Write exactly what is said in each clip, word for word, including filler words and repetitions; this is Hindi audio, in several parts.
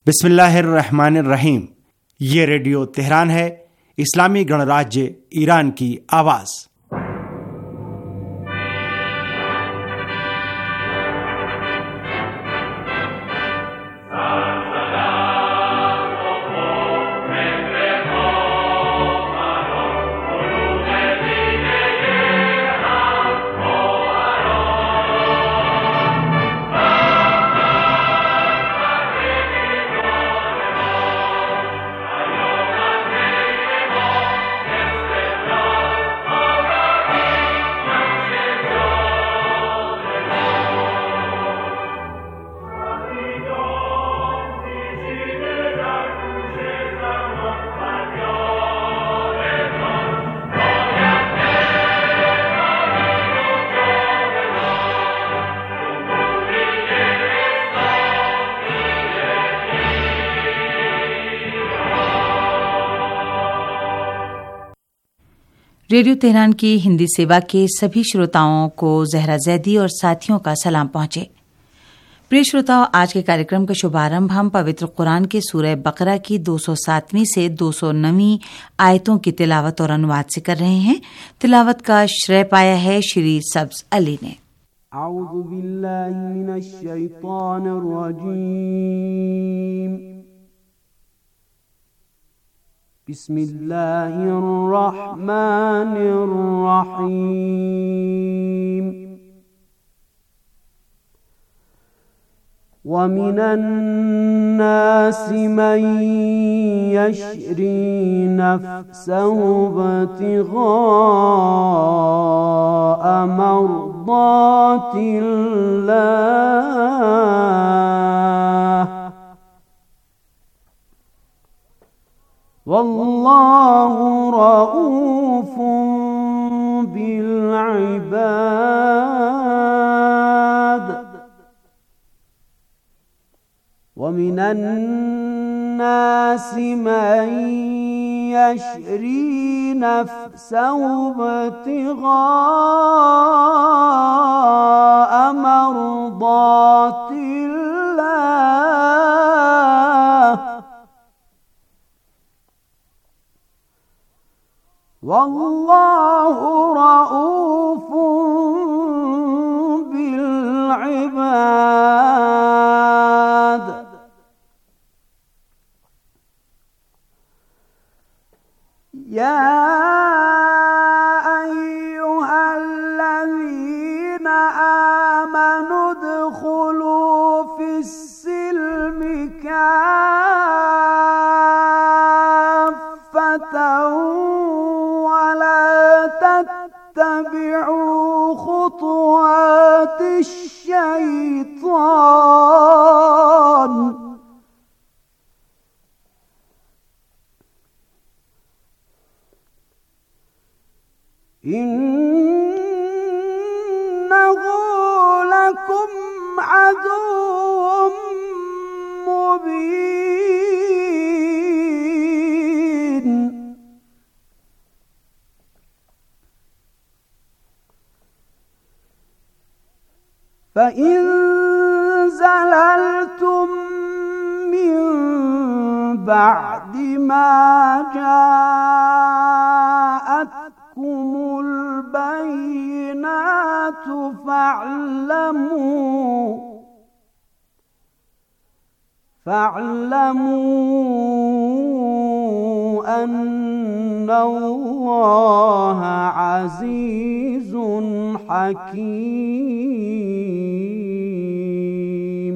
बिस्मिल्लाहिर्रहमानिर्रहीम। ये रेडियो तेहरान है, इस्लामी गणराज्य ईरान की आवाज़। रेडियो तेहरान की हिंदी सेवा के सभी श्रोताओं को जहरा जैदी और साथियों का सलाम पहुंचे। प्रिय श्रोताओं, आज के कार्यक्रम का शुभारंभ हम पवित्र कुरान के सूरह बकरा की दो सौ सातवीं से दो सौ नौवीं आयतों की तिलावत और अनुवाद से कर रहे हैं। तिलावत का श्रेय पाया है श्री सब्ज अली ने। औज़ु बिल्लाहि मिनश शैतानिर रजीम। बिस्मिल्लाहिर्रहमानिर्रहीम। वमिनन नासि मन यशरी नफ्सहु इब्तिग़ाअ मर्दातिल्लाह वल्लाहु रऊफ़ुन बिल-इबाद। वमिनन नासि मन यशरी नफ्सहु इब्तिग़ाअ मर्दातिल्लाह वल्लाहु रऊफ़ुन बिल-इबाद। या अय्युहल्लज़ीना आमनू उद्ख़ुलू फ़िस्सिल्मि काफ़्फ़तन तत्तबिउ खुतुवातिश शैतान इन्नहु लकुम अदुव्वुम मुबीन। فإن زللتم من بعد ما جاءتكم البينات فاعلموا فاعلموا أن الله عزيز حكيم।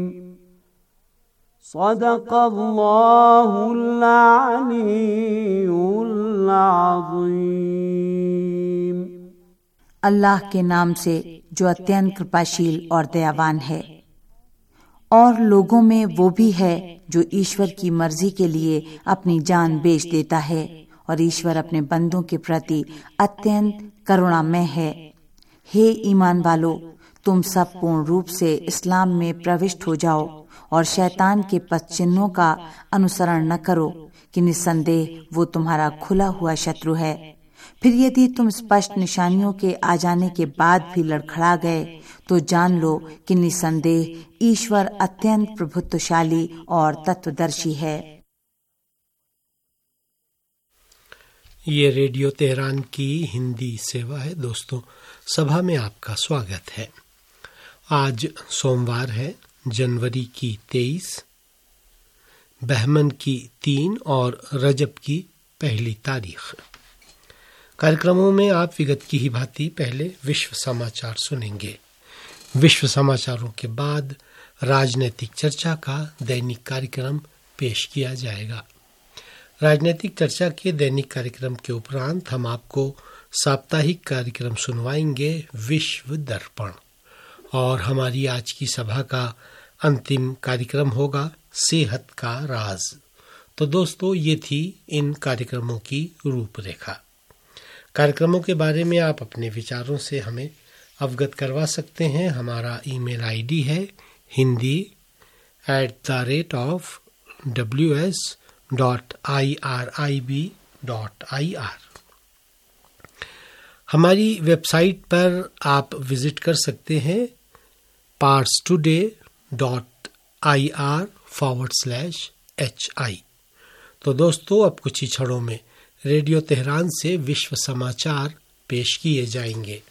صدق الله العلي العظيم। अल्लाह के नाम से जो अत्यंत कृपाशील और दयावान है। और लोगों में वो भी है जो ईश्वर की मर्जी के लिए अपनी जान बेच देता है, और ईश्वर अपने बंदों के प्रति अत्यंत करुणामय है। हे ईमान वालो, तुम सब पूर्ण रूप से इस्लाम में प्रविष्ट हो जाओ और शैतान के पथ चिन्हों का अनुसरण न करो कि निस्संदेह वो तुम्हारा खुला हुआ शत्रु है। फिर यदि तुम स्पष्ट निशानियों के आ जाने के बाद भी लड़खड़ा गए तो जान लो कि निसंदेह ईश्वर अत्यंत प्रभुत्वशाली और तत्वदर्शी है। ये रेडियो तेहरान की हिंदी सेवा है। दोस्तों, सभा में आपका स्वागत है। आज सोमवार है, जनवरी की तेईस, बहमन की तीन और रजब की पहली तारीख। कार्यक्रमों में आप विगत की ही भांति पहले विश्व समाचार सुनेंगे। विश्व समाचारों के बाद राजनीतिक चर्चा का दैनिक कार्यक्रम पेश किया जाएगा। राजनीतिक चर्चा के दैनिक कार्यक्रम के उपरांत हम आपको साप्ताहिक कार्यक्रम सुनवाएंगे, विश्व दर्पण, और हमारी आज की सभा का अंतिम कार्यक्रम होगा सेहत का राज। तो दोस्तों, ये थी इन कार्यक्रमों की रूपरेखा। कार्यक्रमों के बारे में आप अपने विचारों से हमें अवगत करवा सकते हैं। हमारा ईमेल आईडी है Hindi at the rate of W S dot I R I B dot I R. हमारी वेबसाइट पर आप विजिट कर सकते हैं Pars today dot I R forward slash H I. तो दोस्तों, अब कुछ ही क्षणों में रेडियो तेहरान से विश्व समाचार पेश किए जाएंगे।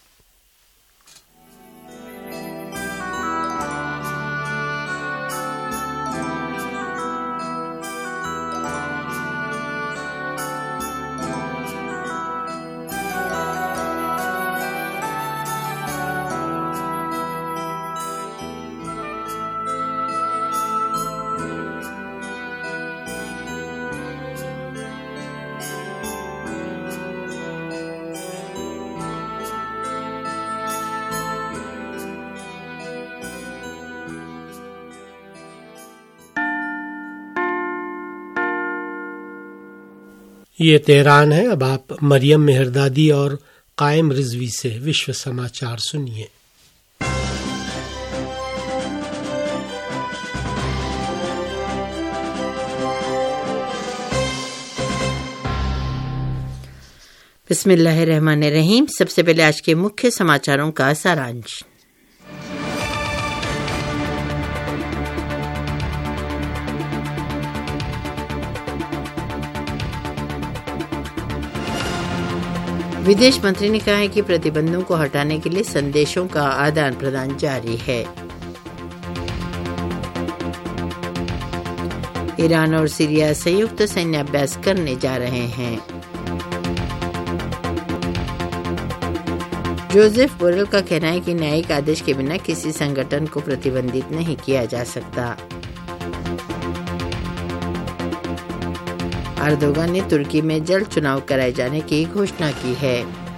ये तेहरान है। अब आप मरियम मेहरदादी और कायम रिजवी से विश्व समाचार सुनिए। बिस्मिल्लाहिर्रहमानिर्रहीम। सबसे पहले आज के मुख्य समाचारों का सारांश। विदेश मंत्री ने कहा है कि प्रतिबंधों को हटाने के लिए संदेशों का आदान प्रदान जारी है। ईरान और सीरिया संयुक्त सैन्य अभ्यास करने जा रहे हैं। जोसेफ बोरेल का कहना है कि न्यायिक आदेश के बिना किसी संगठन को प्रतिबंधित नहीं किया जा सकता। अर्दोगान ने तुर्की में जल्द चुनाव कराए जाने की घोषणा की है।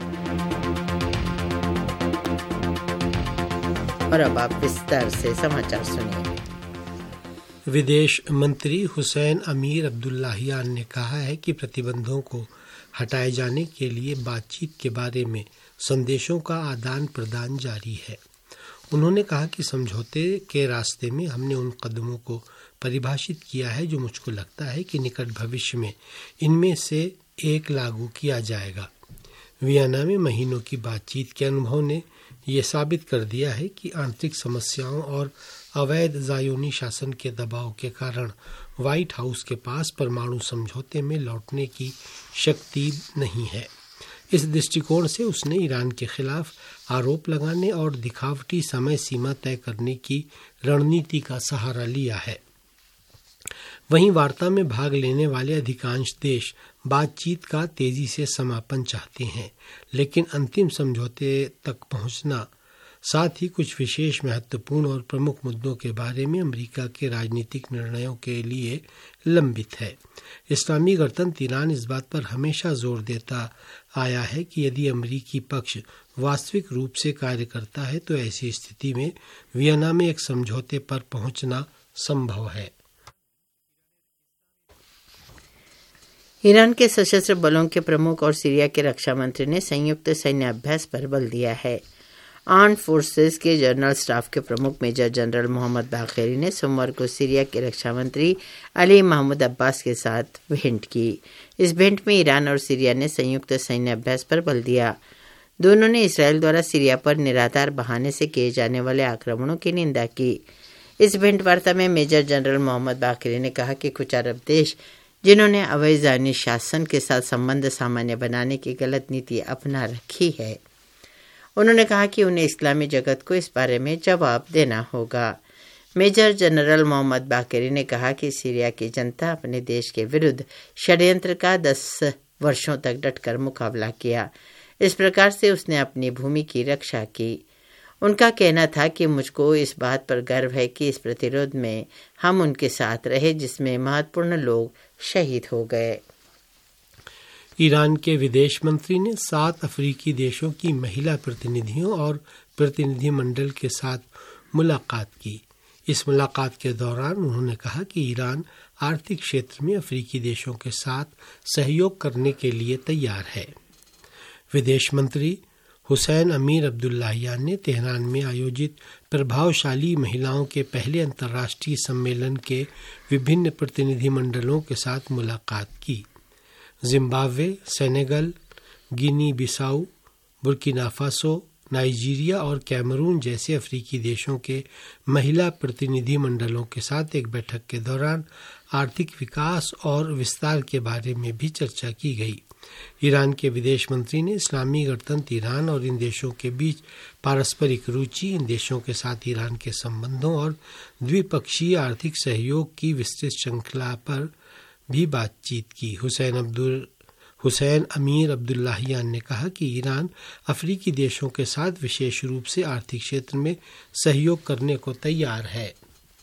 और अब आप विस्तार से समाचार सुनिए। विदेश मंत्री हुसैन अमीर अब्दुल्लाहियान ने कहा है कि प्रतिबंधों को हटाए जाने के लिए बातचीत के बारे में संदेशों का आदान प्रदान जारी है। उन्होंने कहा कि समझौते के रास्ते में हमने उन कदमों को परिभाषित किया है जो मुझको लगता है कि निकट भविष्य में इनमें से एक लागू किया जाएगा। वियना में महीनों की बातचीत के अनुभव ने ये साबित कर दिया है कि आंतरिक समस्याओं और अवैध ज़ायोनी शासन के दबाव के कारण व्हाइट हाउस के पास परमाणु समझौते में लौटने की शक्ति नहीं है। इस दृष्टिकोण से उसने ईरान के खिलाफ आरोप लगाने और दिखावटी समय सीमा तय करने की रणनीति का सहारा लिया है। वहीं वार्ता में भाग लेने वाले अधिकांश देश बातचीत का तेजी से समापन चाहते हैं, लेकिन अंतिम समझौते तक पहुंचना, साथ ही कुछ विशेष महत्वपूर्ण और प्रमुख मुद्दों के बारे में अमेरिका के राजनीतिक निर्णयों के लिए लंबित है। इस्लामी गणतंत्र ईरान इस बात पर हमेशा जोर देता आया है कि यदि अमेरिकी पक्ष वास्तविक रूप से कार्य करता है तो ऐसी स्थिति में वियना में एक समझौते पर पहुंचना संभव है। ईरान के सशस्त्र बलों के प्रमुख और सीरिया के रक्षा मंत्री ने संयुक्त सैन्य अभ्यास पर बल दिया है। आर्म्ड फोर्सेस के जनरल स्टाफ के प्रमुख मेजर जनरल मोहम्मद बाक़ेरी ने सोमवार को सीरिया के रक्षा मंत्री अली महमूद अब्बास के साथ भेंट की। इस भेंट में ईरान और सीरिया ने संयुक्त सैन्य अभ्यास पर बल दिया। दोनों ने इसराइल द्वारा सीरिया पर निराधार बहाने से किए जाने वाले आक्रमणों की निंदा की। इस भेंट वार्ता में मेजर जनरल मोहम्मद बाक़ेरी ने कहा कि कुछ अरब देश जिन्होंने अवैध ज़ायोनी शासन के साथ संबंध सामान्य बनाने की गलत नीति अपना रखी है, उन्होंने कहा कि उन्हें इस्लामी जगत को इस बारे में जवाब देना होगा। मेजर जनरल मोहम्मद बाक़ेरी ने कहा कि सीरिया की जनता अपने देश के विरुद्ध षड्यंत्र का दस वर्षों तक डटकर मुकाबला किया। इस प्रकार से उसने अपनी भूमि की रक्षा की। उनका कहना था कि मुझको इस बात पर गर्व है कि इस प्रतिरोध में हम उनके साथ रहे जिसमें महत्वपूर्ण लोग शहीद हो गए। ईरान के विदेश मंत्री ने सात अफ्रीकी देशों की महिला प्रतिनिधियों और प्रतिनिधिमंडल के साथ मुलाकात की। इस मुलाकात के दौरान उन्होंने कहा कि ईरान आर्थिक क्षेत्र में अफ्रीकी देशों के साथ सहयोग करने के लिए तैयार है। विदेश मंत्री हुसैन अमीर अब्दुल्लाहियान ने तेहरान में आयोजित प्रभावशाली महिलाओं के पहले अंतर्राष्ट्रीय सम्मेलन के विभिन्न प्रतिनिधिमंडलों के साथ मुलाकात की। Zimbabwe, Senegal, Guinea Bissau, Burkina Faso, Nigeria और कैमरून जैसे अफ्रीकी देशों के महिला प्रतिनिधिमंडलों के साथ एक बैठक के दौरान आर्थिक विकास और विस्तार के बारे में भी चर्चा की गई। ईरान के विदेश मंत्री ने इस्लामी गणतंत्र ईरान और इन देशों के बीच पारस्परिक रुचि, इन देशों के साथ ईरान के संबंधों और द्विपक्षीय आर्थिक सहयोग की विस्तृत श्रृंखला पर भी बातचीत की। हुसैन अब्दुल हुसैन अमीर अब्दुल्लाहियान ने कहा कि ईरान अफ्रीकी देशों के साथ विशेष रूप से आर्थिक क्षेत्र में सहयोग करने को तैयार है।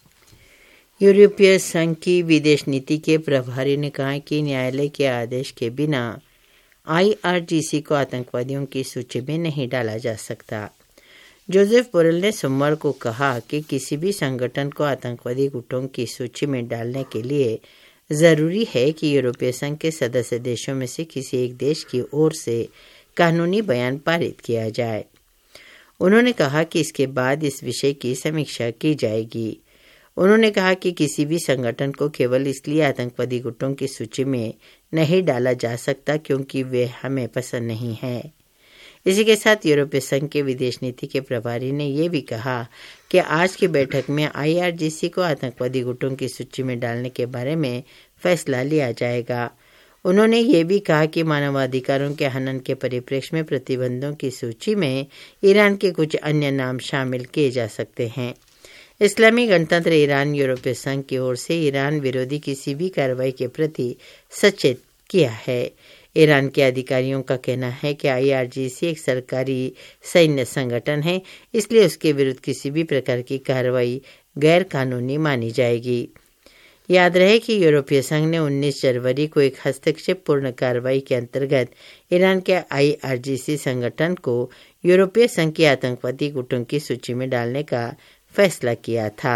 यूरोपीय संघ की विदेश नीति के प्रभारी ने कहा कि न्यायालय के आदेश के बिना आईआरजीसी को आतंकवादियों की सूची में नहीं डाला जा सकता। जोसेफ बोरेल ने सोमवार को कहा कि किसी भी संगठन को आतंकवादी गुटों की सूची में डालने के लिए जरूरी है कि यूरोपीय संघ के सदस्य देशों में से किसी एक देश की ओर से कानूनी बयान पारित किया जाए। उन्होंने कहा कि इसके बाद इस विषय की समीक्षा की जाएगी। उन्होंने कहा कि किसी भी संगठन को केवल इसलिए आतंकवादी गुटों की सूची में नहीं डाला जा सकता क्योंकि वे हमें पसंद नहीं है। इसी के साथ यूरोपीय संघ के विदेश नीति के प्रभारी ने यह भी कहा कि आज की बैठक में आईआरजीसी को आतंकवादी गुटों की सूची में डालने के बारे में फैसला लिया जाएगा। उन्होंने ये भी कहा कि मानवाधिकारों के हनन के परिप्रेक्ष्य में प्रतिबंधों की सूची में ईरान के कुछ अन्य नाम शामिल किए जा सकते हैं। इस्लामी गणतंत्र ईरान यूरोपीय संघ की ओर से ईरान विरोधी किसी भी कार्रवाई के प्रति सचेत किया है। ईरान के अधिकारियों का कहना है कि आईआरजीसी एक सरकारी सैन्य संगठन है, इसलिए उसके विरुद्ध किसी भी प्रकार की कार्रवाई गैर कानूनी मानी जाएगी। याद रहे कि यूरोपीय संघ ने उन्नीस जनवरी को एक हस्तक्षेप पूर्ण कार्रवाई के अंतर्गत ईरान के आईआरजीसी संगठन को यूरोपीय संघ की आतंकवादी गुटों की सूची में डालने का फैसला किया था।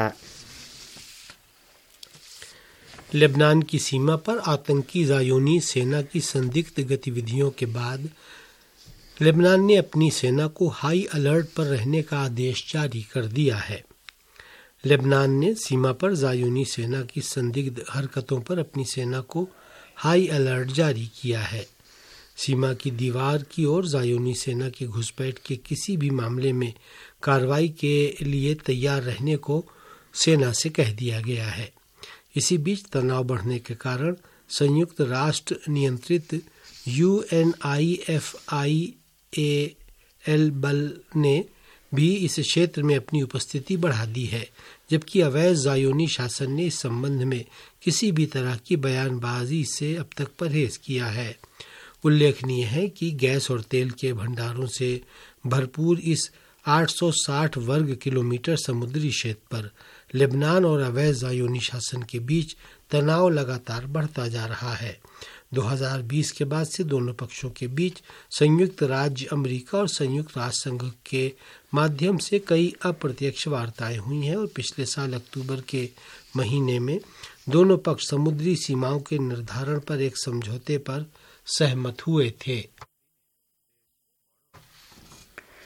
लेबनान की सीमा पर आतंकी ज़ायोनी सेना की संदिग्ध गतिविधियों के बाद लेबनान ने अपनी सेना को हाई अलर्ट पर रहने का आदेश जारी कर दिया है। लेबनान ने सीमा पर ज़ायोनी सेना की संदिग्ध हरकतों पर अपनी सेना को हाई अलर्ट जारी किया है। सीमा की दीवार की ओर ज़ायोनी सेना की घुसपैठ के किसी भी मामले में कार्रवाई के लिए तैयार रहने को सेना से कह दिया गया है। इसी बीच तनाव बढ़ने के कारण संयुक्त राष्ट्र नियंत्रित U N I F I L एल बल ने भी इस क्षेत्र में अपनी उपस्थिति बढ़ा दी है, जबकि अवैध ज़ायोनी शासन ने इस संबंध में किसी भी तरह की बयानबाजी से अब तक परहेज किया है। उल्लेखनीय है कि गैस और तेल के भंडारों से भरपूर इस आठ सौ साठ वर्ग किलोमीटर समुद्री क्षेत्र पर लेबनान और अवैध ज़ायोनी शासन के बीच तनाव लगातार बढ़ता जा रहा है। दो हज़ार बीस के बाद से दोनों पक्षों के बीच संयुक्त राज्य अमेरिका और संयुक्त राष्ट्र संघ के माध्यम से कई अप्रत्यक्ष वार्ताएं हुई हैं और पिछले साल अक्टूबर के महीने में दोनों पक्ष समुद्री सीमाओं के निर्धारण पर एक समझौते पर सहमत हुए थे।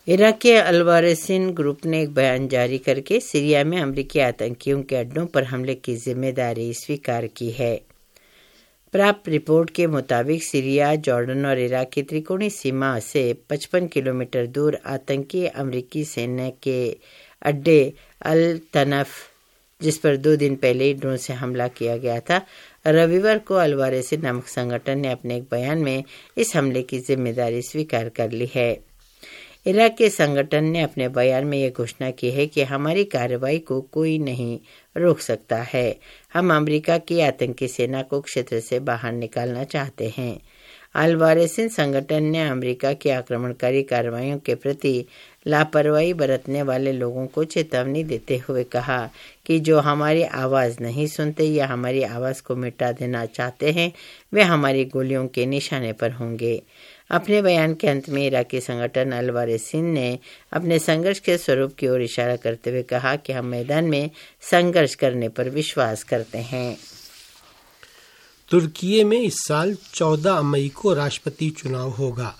इराक के अल-वारिसिन ग्रुप ने एक बयान जारी करके सीरिया में अमेरिकी आतंकियों के अड्डों पर हमले की जिम्मेदारी स्वीकार की है। प्राप्त रिपोर्ट के मुताबिक सीरिया, जॉर्डन और इराक की त्रिकोणीय सीमा से पचपन किलोमीटर दूर आतंकी अमेरिकी सेना के अड्डे अल तनफ, जिस पर दो दिन पहले ही ड्रोन से हमला किया गया था, रविवार को अल-वारिसिन नामक संगठन ने अपने एक बयान में इस हमले की जिम्मेदारी स्वीकार कर ली है। इराक के संगठन ने अपने बयान में यह घोषणा की है कि हमारी कार्रवाई को कोई नहीं रोक सकता है। हम अमेरिका की आतंकी सेना को क्षेत्र से बाहर निकालना चाहते हैं। अल-वारिसिन संगठन ने अमेरिका की आक्रमणकारी कार्रवाइयों के प्रति लापरवाही बरतने वाले लोगों को चेतावनी देते हुए कहा कि जो हमारी आवाज़ नहीं सुनते या हमारी आवाज़ को मिटा देना चाहते हैं, वे हमारी गोलियों के निशाने पर होंगे। अपने बयान के अंत में इराकी संगठन अल-वारिसिन ने अपने संघर्ष के स्वरूप की ओर इशारा करते हुए कहा कि हम मैदान में संघर्ष करने पर विश्वास करते हैं। तुर्की में इस साल चौदह मई को राष्ट्रपति चुनाव होगा।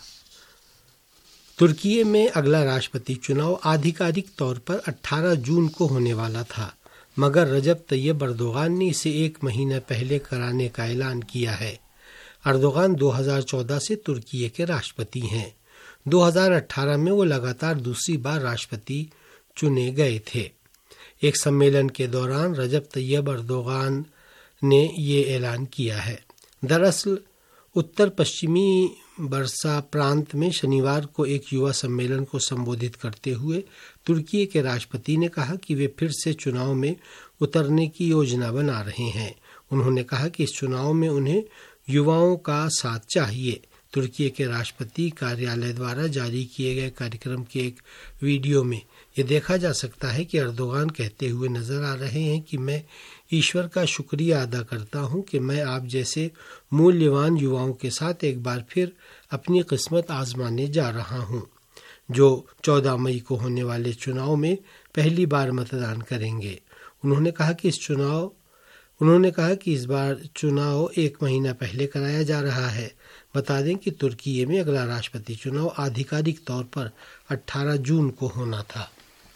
तुर्की में अगला राष्ट्रपति चुनाव आधिकारिक तौर पर अठारह जून को होने वाला था, मगर रजब तैयब अर्दोगान ने इसे एक महीने पहले कराने का ऐलान किया है। अर्दोगान दो हज़ार चौदह से तुर्की के राष्ट्रपति हैं। दो हज़ार अठारह में वो लगातार दूसरी बार राष्ट्रपति चुने गए थे। एक सम्मेलन के दौरान रजब तैयब अर्दोगान ने ये ऐलान किया है। दरअसल उत्तर पश्चिमी बर्सा प्रांत में शनिवार को एक युवा सम्मेलन को संबोधित करते हुए तुर्की के राष्ट्रपति ने कहा कि वे फिर से चुनाव में उतरने की योजना बना रहे हैं। उन्होंने कहा कि इस चुनाव में उन्हें युवाओं का साथ चाहिए। तुर्की के राष्ट्रपति कार्यालय द्वारा जारी किए गए कार्यक्रम के एक वीडियो में ये देखा जा सकता है कि अर्दोगान कहते हुए नजर आ रहे हैं कि मैं ईश्वर का शुक्रिया अदा करता हूं कि मैं आप जैसे मूल्यवान युवाओं के साथ एक बार फिर अपनी किस्मत आजमाने जा रहा हूं, जो चौदह मई को होने वाले चुनाव में पहली बार मतदान करेंगे। उन्होंने कहा कि इस चुनाव उन्होंने कहा कि इस बार चुनाव एक महीना पहले कराया जा रहा है। बता दें कि तुर्की में अगला राष्ट्रपति चुनाव आधिकारिक तौर पर अठारह जून को होना था।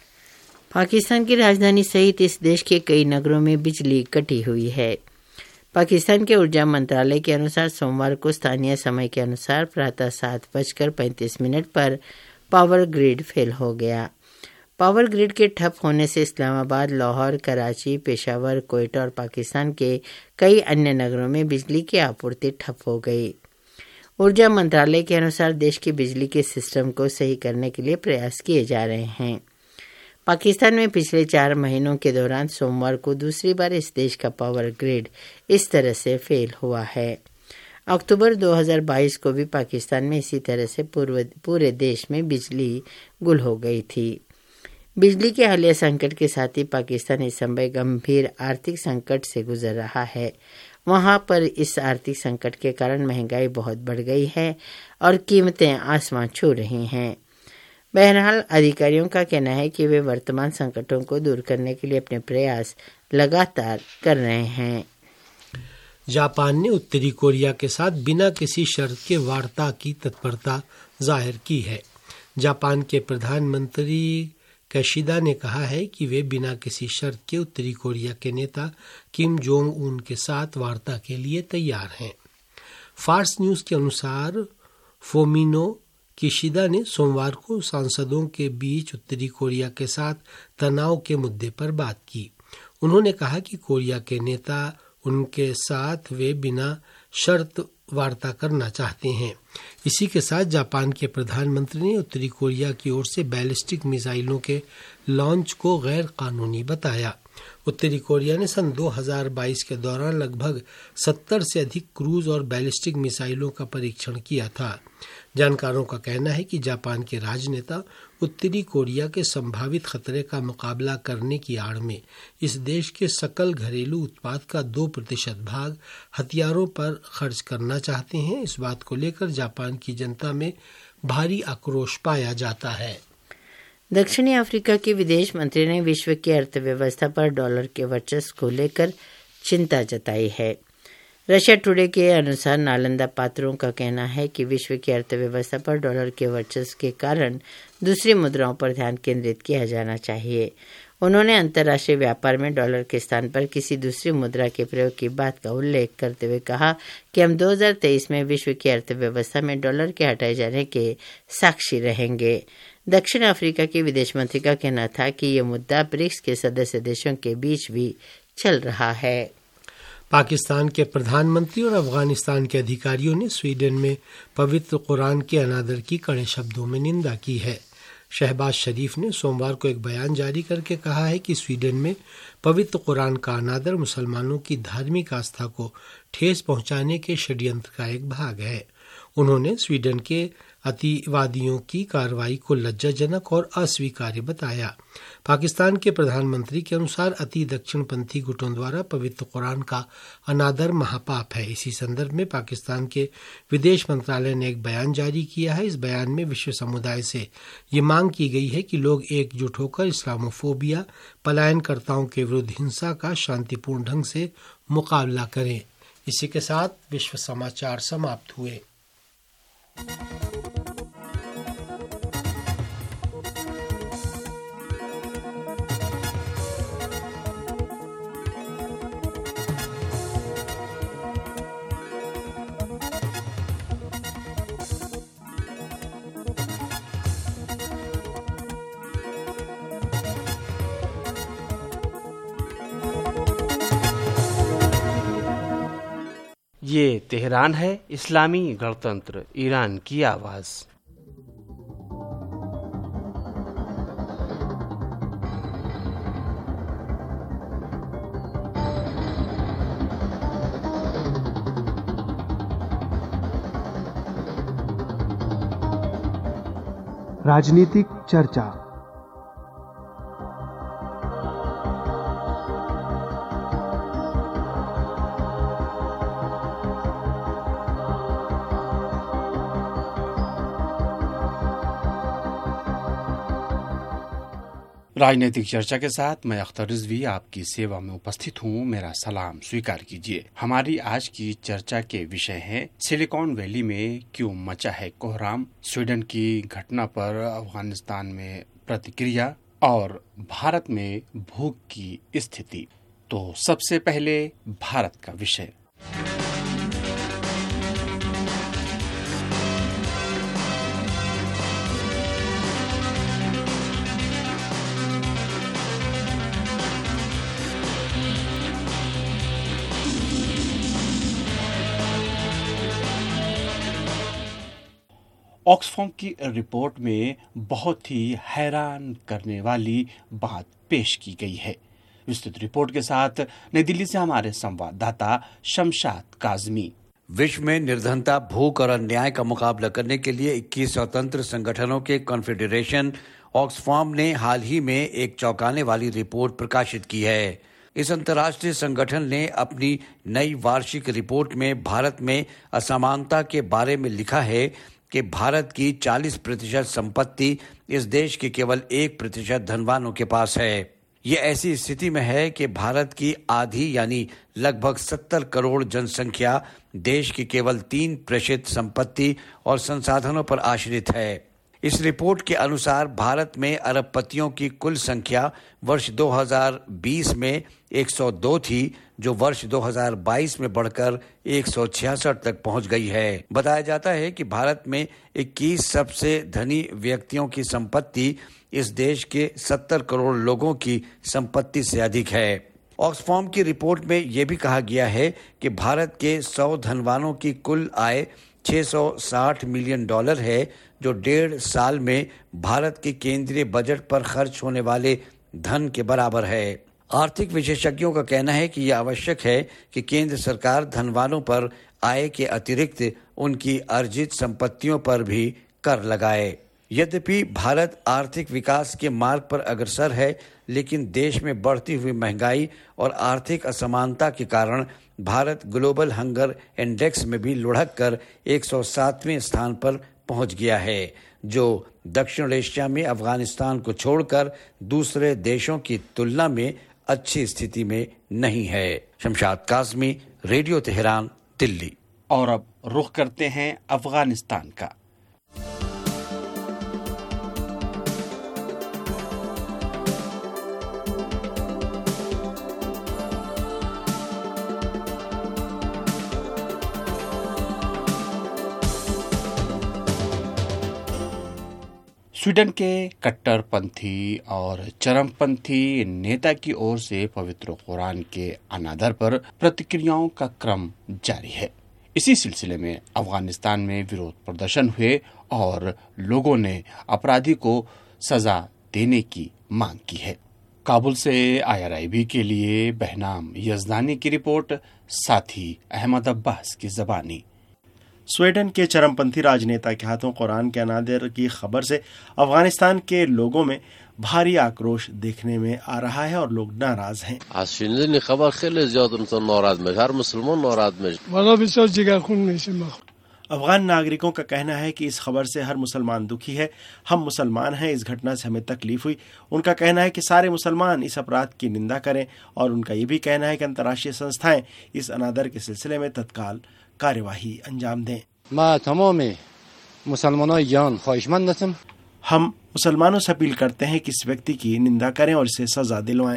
पाकिस्तान की राजधानी सहित इस देश के कई नगरों में बिजली कटी हुई है। पाकिस्तान के ऊर्जा मंत्रालय के अनुसार सोमवार को स्थानीय समय के अनुसार प्रातः सात बजकर पैंतीस मिनट पर पावर ग्रिड फेल हो गया। पावर ग्रिड के ठप होने से इस्लामाबाद, लाहौर, कराची, पेशावर, कोयटा और पाकिस्तान के कई अन्य नगरों में बिजली की आपूर्ति ठप हो गई। ऊर्जा मंत्रालय के अनुसार देश के बिजली के सिस्टम को सही करने के लिए प्रयास किए जा रहे हैं। पाकिस्तान में पिछले चार महीनों के दौरान सोमवार को दूसरी बार इस देश का पावर ग्रिड इस तरह से फेल हुआ है। अक्टूबर दो हज़ार बाईस को भी पाकिस्तान में इसी तरह से पूर्व पूरे देश में बिजली गुल हो गई थी। बिजली के हालिया संकट के साथ ही पाकिस्तान इस समय गंभीर आर्थिक संकट से गुजर रहा है। वहां पर इस आर्थिक संकट के कारण महंगाई बहुत बढ़ गई है और कीमतें आसमान छू रही हैं। बहरहाल अधिकारियों का कहना है कि वे वर्तमान संकटों को दूर करने के लिए अपने प्रयास लगातार कर रहे हैं। जापान ने उत्तरी कोरिया के साथ बिना किसी शर्त के वार्ता की तत्परता जाहिर की है। जापान के प्रधानमंत्री किशिदा ने कहा है कि वे बिना किसी शर्त के उत्तरी कोरिया के नेता किम जोंग उन के साथ वार्ता के लिए तैयार हैं। फार्स न्यूज के अनुसार फोमिनो किशिदा ने सोमवार को सांसदों के बीच उत्तरी कोरिया के साथ तनाव के मुद्दे पर बात की। उन्होंने कहा कि कोरिया के नेता उनके साथ वे बिना शर्त वार्ता करना चाहते हैं। इसी के साथ जापान के प्रधानमंत्री ने उत्तरी कोरिया की ओर से बैलिस्टिक मिसाइलों के लॉन्च को गैर कानूनी बताया। उत्तरी कोरिया ने सन दो हज़ार बाईस के दौरान लगभग सत्तर से अधिक क्रूज और बैलिस्टिक मिसाइलों का परीक्षण किया था। जानकारों का कहना है कि जापान के राजनेता उत्तरी कोरिया के संभावित खतरे का मुकाबला करने की आड़ में इस देश के सकल घरेलू उत्पाद का दो प्रतिशत भाग हथियारों पर खर्च करना चाहते हैं। इस बात को लेकर जापान की जनता में भारी आक्रोश पाया जाता है। दक्षिणी अफ्रीका के विदेश मंत्री ने विश्व की अर्थव्यवस्था पर डॉलर के वर्चस्व को लेकर चिंता जताई है। रशिया टुडे के अनुसार नालंदा पात्रों का कहना है कि विश्व की अर्थव्यवस्था पर डॉलर के वर्चस्व के कारण दूसरी मुद्राओं पर ध्यान केंद्रित किया जाना चाहिए। उन्होंने अंतर्राष्ट्रीय व्यापार में डॉलर के स्थान पर किसी दूसरी मुद्रा के प्रयोग की बात का उल्लेख करते हुए कहा कि हम दो हज़ार तेईस में विश्व की अर्थव्यवस्था में डॉलर के हटाए जाने के साक्षी रहेंगे। दक्षिण अफ्रीका के विदेश मंत्री का कहना था कि ये मुद्दा ब्रिक्स के सदस्य देशों के बीच भी चल रहा है। पाकिस्तान के प्रधानमंत्री और अफगानिस्तान के अधिकारियों ने स्वीडन में पवित्र कुरान के अनादर की कड़े शब्दों में निंदा की है। शहबाज शरीफ ने सोमवार को एक बयान जारी करके कहा है कि स्वीडन में पवित्र कुरान का अनादर मुसलमानों की धार्मिक आस्था को ठेस पहुंचाने के षड्यंत्र का एक भाग है। उन्होंने स्वीडन के अतिवादियों की कार्रवाई को लज्जाजनक और अस्वीकार्य बताया। पाकिस्तान के प्रधानमंत्री के अनुसार अति दक्षिणपंथी गुटों द्वारा पवित्र कुरान का अनादर महापाप है। इसी संदर्भ में पाकिस्तान के विदेश मंत्रालय ने एक बयान जारी किया है। इस बयान में विश्व समुदाय से ये मांग की गई है कि लोग एकजुट होकर इस्लामोफोबिया, पलायनकर्ताओं के विरुद्ध हिंसा का शांतिपूर्ण ढंग से मुकाबला करें। इसी के साथ विश्व समाचार समाप्त हुए। ये तेहरान है, इस्लामी गणतंत्र ईरान की आवाज़। राजनीतिक चर्चा। राजनीतिक चर्चा के साथ मैं अख्तर रिजवी आपकी सेवा में उपस्थित हूँ। मेरा सलाम स्वीकार कीजिए। हमारी आज की चर्चा के विषय है सिलिकॉन वैली में क्यों मचा है कोहराम, स्वीडन की घटना पर अफगानिस्तान में प्रतिक्रिया और भारत में भूख की स्थिति। तो सबसे पहले भारत का विषय। ऑक्सफैम की रिपोर्ट में बहुत ही हैरान करने वाली बात पेश की गई है। विस्तृत रिपोर्ट के साथ नई दिल्ली से हमारे संवाददाता शमशाद काजमी। विश्व में निर्धनता, भूख और अन्याय का मुकाबला करने के लिए इक्कीस स्वतंत्र संगठनों के कॉन्फेडरेशन ऑक्सफैम ने हाल ही में एक चौंकाने वाली रिपोर्ट प्रकाशित की है। इस अंतर्राष्ट्रीय संगठन ने अपनी नई वार्षिक रिपोर्ट में भारत में असमानता के बारे में लिखा है कि भारत की चालीस प्रतिशत संपत्ति इस देश के केवल एक प्रतिशत धनवानों के पास है। ये ऐसी स्थिति में है कि भारत की आधी यानी लगभग सत्तर करोड़ जनसंख्या देश की केवल तीन प्रतिशत संपत्ति और संसाधनों पर आश्रित है। इस रिपोर्ट के अनुसार भारत में अरबपतियों की कुल संख्या वर्ष दो हज़ार बीस में एक सौ दो थी, जो वर्ष दो हज़ार बाईस में बढ़कर एक सौ छियासठ तक पहुंच गई है। बताया जाता है कि भारत में इक्कीस सबसे धनी व्यक्तियों की संपत्ति इस देश के सत्तर करोड़ लोगों की संपत्ति से अधिक है। ऑक्सफैम की रिपोर्ट में यह भी कहा गया है कि भारत के सौ धनवानों की कुल आय छह सौ साठ मिलियन डॉलर है, जो डेढ़ साल में भारत के केंद्रीय बजट पर खर्च होने वाले धन के बराबर है। आर्थिक विशेषज्ञों का कहना है कि यह आवश्यक है कि केंद्र सरकार धनवानों पर आय के अतिरिक्त उनकी अर्जित संपत्तियों पर भी कर लगाए। यद्यपि भारत आर्थिक विकास के मार्ग पर अग्रसर है, लेकिन देश में बढ़ती हुई महंगाई और आर्थिक असमानता के कारण भारत ग्लोबल हंगर इंडेक्स में भी लुढ़क कर एक सौ सातवें स्थान पर पहुंच गया है, जो दक्षिण एशिया में अफगानिस्तान को छोड़कर दूसरे देशों की तुलना में अच्छी स्थिति में नहीं है। Shamshad Kazmi, radio Tehran, Delhi. और अब रुख करते हैं अफगानिस्तान का। स्वीडन के कट्टरपंथी और चरमपंथी नेता की ओर से पवित्र कुरान के अनादर पर प्रतिक्रियाओं का क्रम जारी है। इसी सिलसिले में अफगानिस्तान में विरोध प्रदर्शन हुए और लोगों ने अपराधी को सजा देने की मांग की है। काबुल से आई आर आई बी के लिए बहनाम यजदानी की रिपोर्ट, साथ ही अहमद अब्बास की जबानी। स्वीडन के चरमपंथी राजनेता के हाथों कुरान के अनादर की खबर से अफगानिस्तान के लोगों में भारी आक्रोश देखने में आ रहा है और लोग नाराज हैं। अफगान नागरिकों का कहना है कि इस खबर से हर मुसलमान दुखी है। हम मुसलमान हैं, इस घटना से हमें तकलीफ हुई। उनका कहना है कि सारे मुसलमान इस अपराध की निंदा करें और उनका ये भी कहना है कि अंतर्राष्ट्रीय संस्थाएं इस अनादर के सिलसिले में तत्काल कार्यवाही अंजाम दें। हम मुसलमानों से अपील करते हैं कि इस व्यक्ति की निंदा करें और इसे सजा दिलवाएं।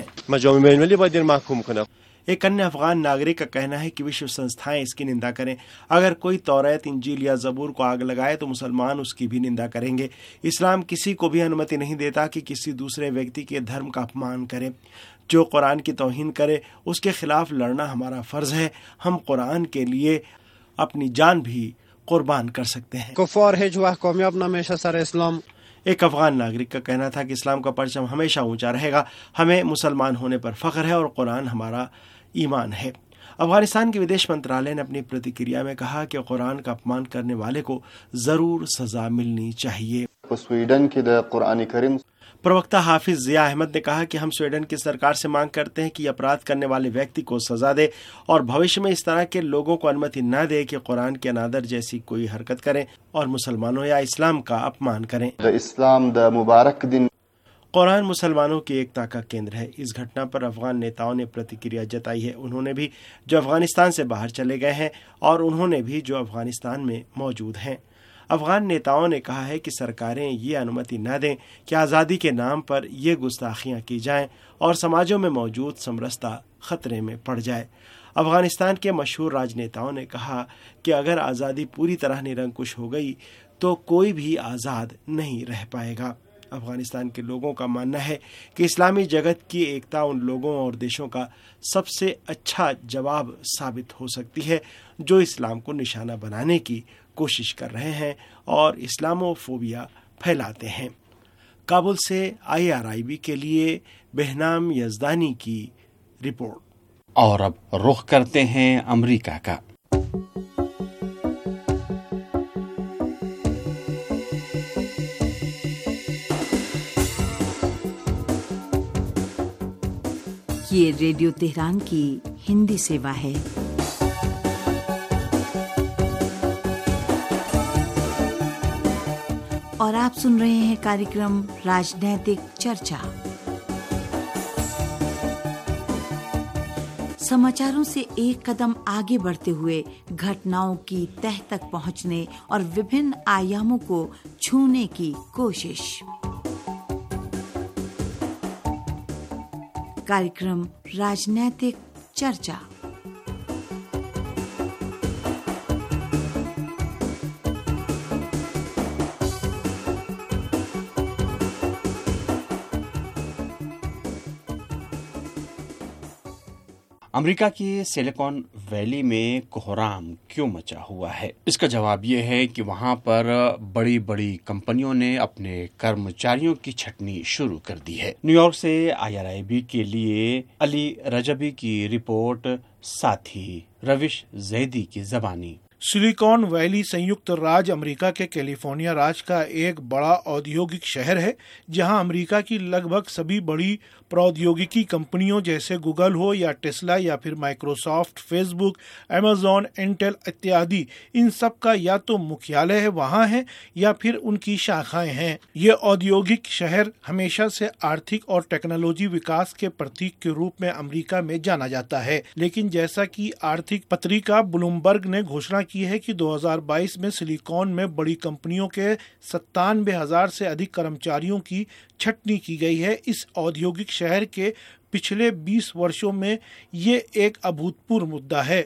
एक अन्य अफगान नागरिक का कहना है कि विश्व संस्थाएं इसकी निंदा करें। अगर कोई तौरात, इंजील या ज़बूर को आग लगाए तो मुसलमान उसकी भी निंदा करेंगे। इस्लाम किसी को भी अनुमति नहीं देता कि किसी दूसरे व्यक्ति के धर्म का अपमान करे। जो कुरान की तौहीन करे उसके खिलाफ लड़ना हमारा फर्ज है। हम कुरान के लिए अपनी जान भी कुर्बान कर सकते हैं। कुफार है जो कामयाब ना हमेशा सर इस्लाम। एक अफगान नागरिक का कहना था कि इस्लाम का परचम हमेशा ऊंचा रहेगा। हमें मुसलमान होने पर फख्र है और कुरान हमारा ईमान है। अफगानिस्तान के विदेश मंत्रालय ने अपनी प्रतिक्रिया में कहा कि कुरान का अपमान करने वाले को जरूर सजा मिलनी चाहिए। स्वीडन के कुरान करीम प्रवक्ता हाफिज जिया अहमद ने कहा कि हम स्वीडन की सरकार से मांग करते हैं कि अपराध करने वाले व्यक्ति को सजा दे और भविष्य में इस तरह के लोगों को अनुमति न दे कि कुरान के अनादर जैसी कोई हरकत करें और मुसलमानों या इस्लाम का अपमान करें। इस्लाम द मुबारक दिन। कुरान मुसलमानों की एकता का केंद्र है। इस घटना पर अफगान नेताओं ने प्रतिक्रिया जताई है। उन्होंने भी जो अफगानिस्तान से बाहर चले गए हैं और उन्होंने भी जो अफगानिस्तान में मौजूद हैं। अफगान नेताओं ने कहा है कि सरकारें ये अनुमति न दें कि आज़ादी के नाम पर ये गुस्ताखियां की जाएं और समाजों में मौजूद समरसता खतरे में पड़ जाए। अफगानिस्तान के मशहूर राजनेताओं ने कहा कि अगर आज़ादी पूरी तरह निरंकुश हो गई तो कोई भी आज़ाद नहीं रह पाएगा। अफगानिस्तान के लोगों का मानना है कि इस्लामी जगत की एकता उन लोगों और देशों का सबसे अच्छा जवाब साबित हो सकती है जो इस्लाम को निशाना बनाने की कोशिश कर रहे हैं और इस्लामोफोबिया फैलाते हैं। काबुल से आई आर आई बी के लिए बहनाम यजदानी की रिपोर्ट। और अब रुख करते हैं अमेरिका का। ये रेडियो तेहरान की हिंदी सेवा है। और आप सुन रहे हैं कार्यक्रम राजनैतिक चर्चा। समाचारों से एक कदम आगे बढ़ते हुए घटनाओं की तह तक पहुंचने और विभिन्न आयामों को छूने की कोशिश। कार्यक्रम राजनैतिक चर्चा। अमेरिका की सिलिकॉन वैली में कोहराम क्यों मचा हुआ है? इसका जवाब ये है कि वहाँ पर बड़ी बड़ी कंपनियों ने अपने कर्मचारियों की छटनी शुरू कर दी है। न्यूयॉर्क से आई आर आई बी के लिए अली रजबी की रिपोर्ट, साथ ही रविश जैदी की जबानी। सिलिकॉन वैली संयुक्त राज्य अमेरिका के कैलिफोर्निया राज्य का एक बड़ा औद्योगिक शहर है, जहां अमेरिका की लगभग सभी बड़ी प्रौद्योगिकी कंपनियों जैसे गूगल हो या टेस्ला या फिर माइक्रोसॉफ्ट, फेसबुक, अमेजॉन, इंटेल इत्यादि, इन सब का या तो मुख्यालय है वहां है या फिर उनकी शाखाएं हैं। ये औद्योगिक शहर हमेशा से आर्थिक और टेक्नोलॉजी विकास के प्रतीक के रूप में अमेरिका में जाना जाता है, लेकिन जैसा कि आर्थिक पत्रिका ब्लूमबर्ग ने घोषणा की है कि दो हज़ार बाईस में सिलिकॉन में बड़ी कंपनियों के सत्तानवे हजार से अधिक कर्मचारियों की छटनी की गई है। इस औद्योगिक शहर के पिछले बीस वर्षों में ये एक अभूतपूर्व मुद्दा है।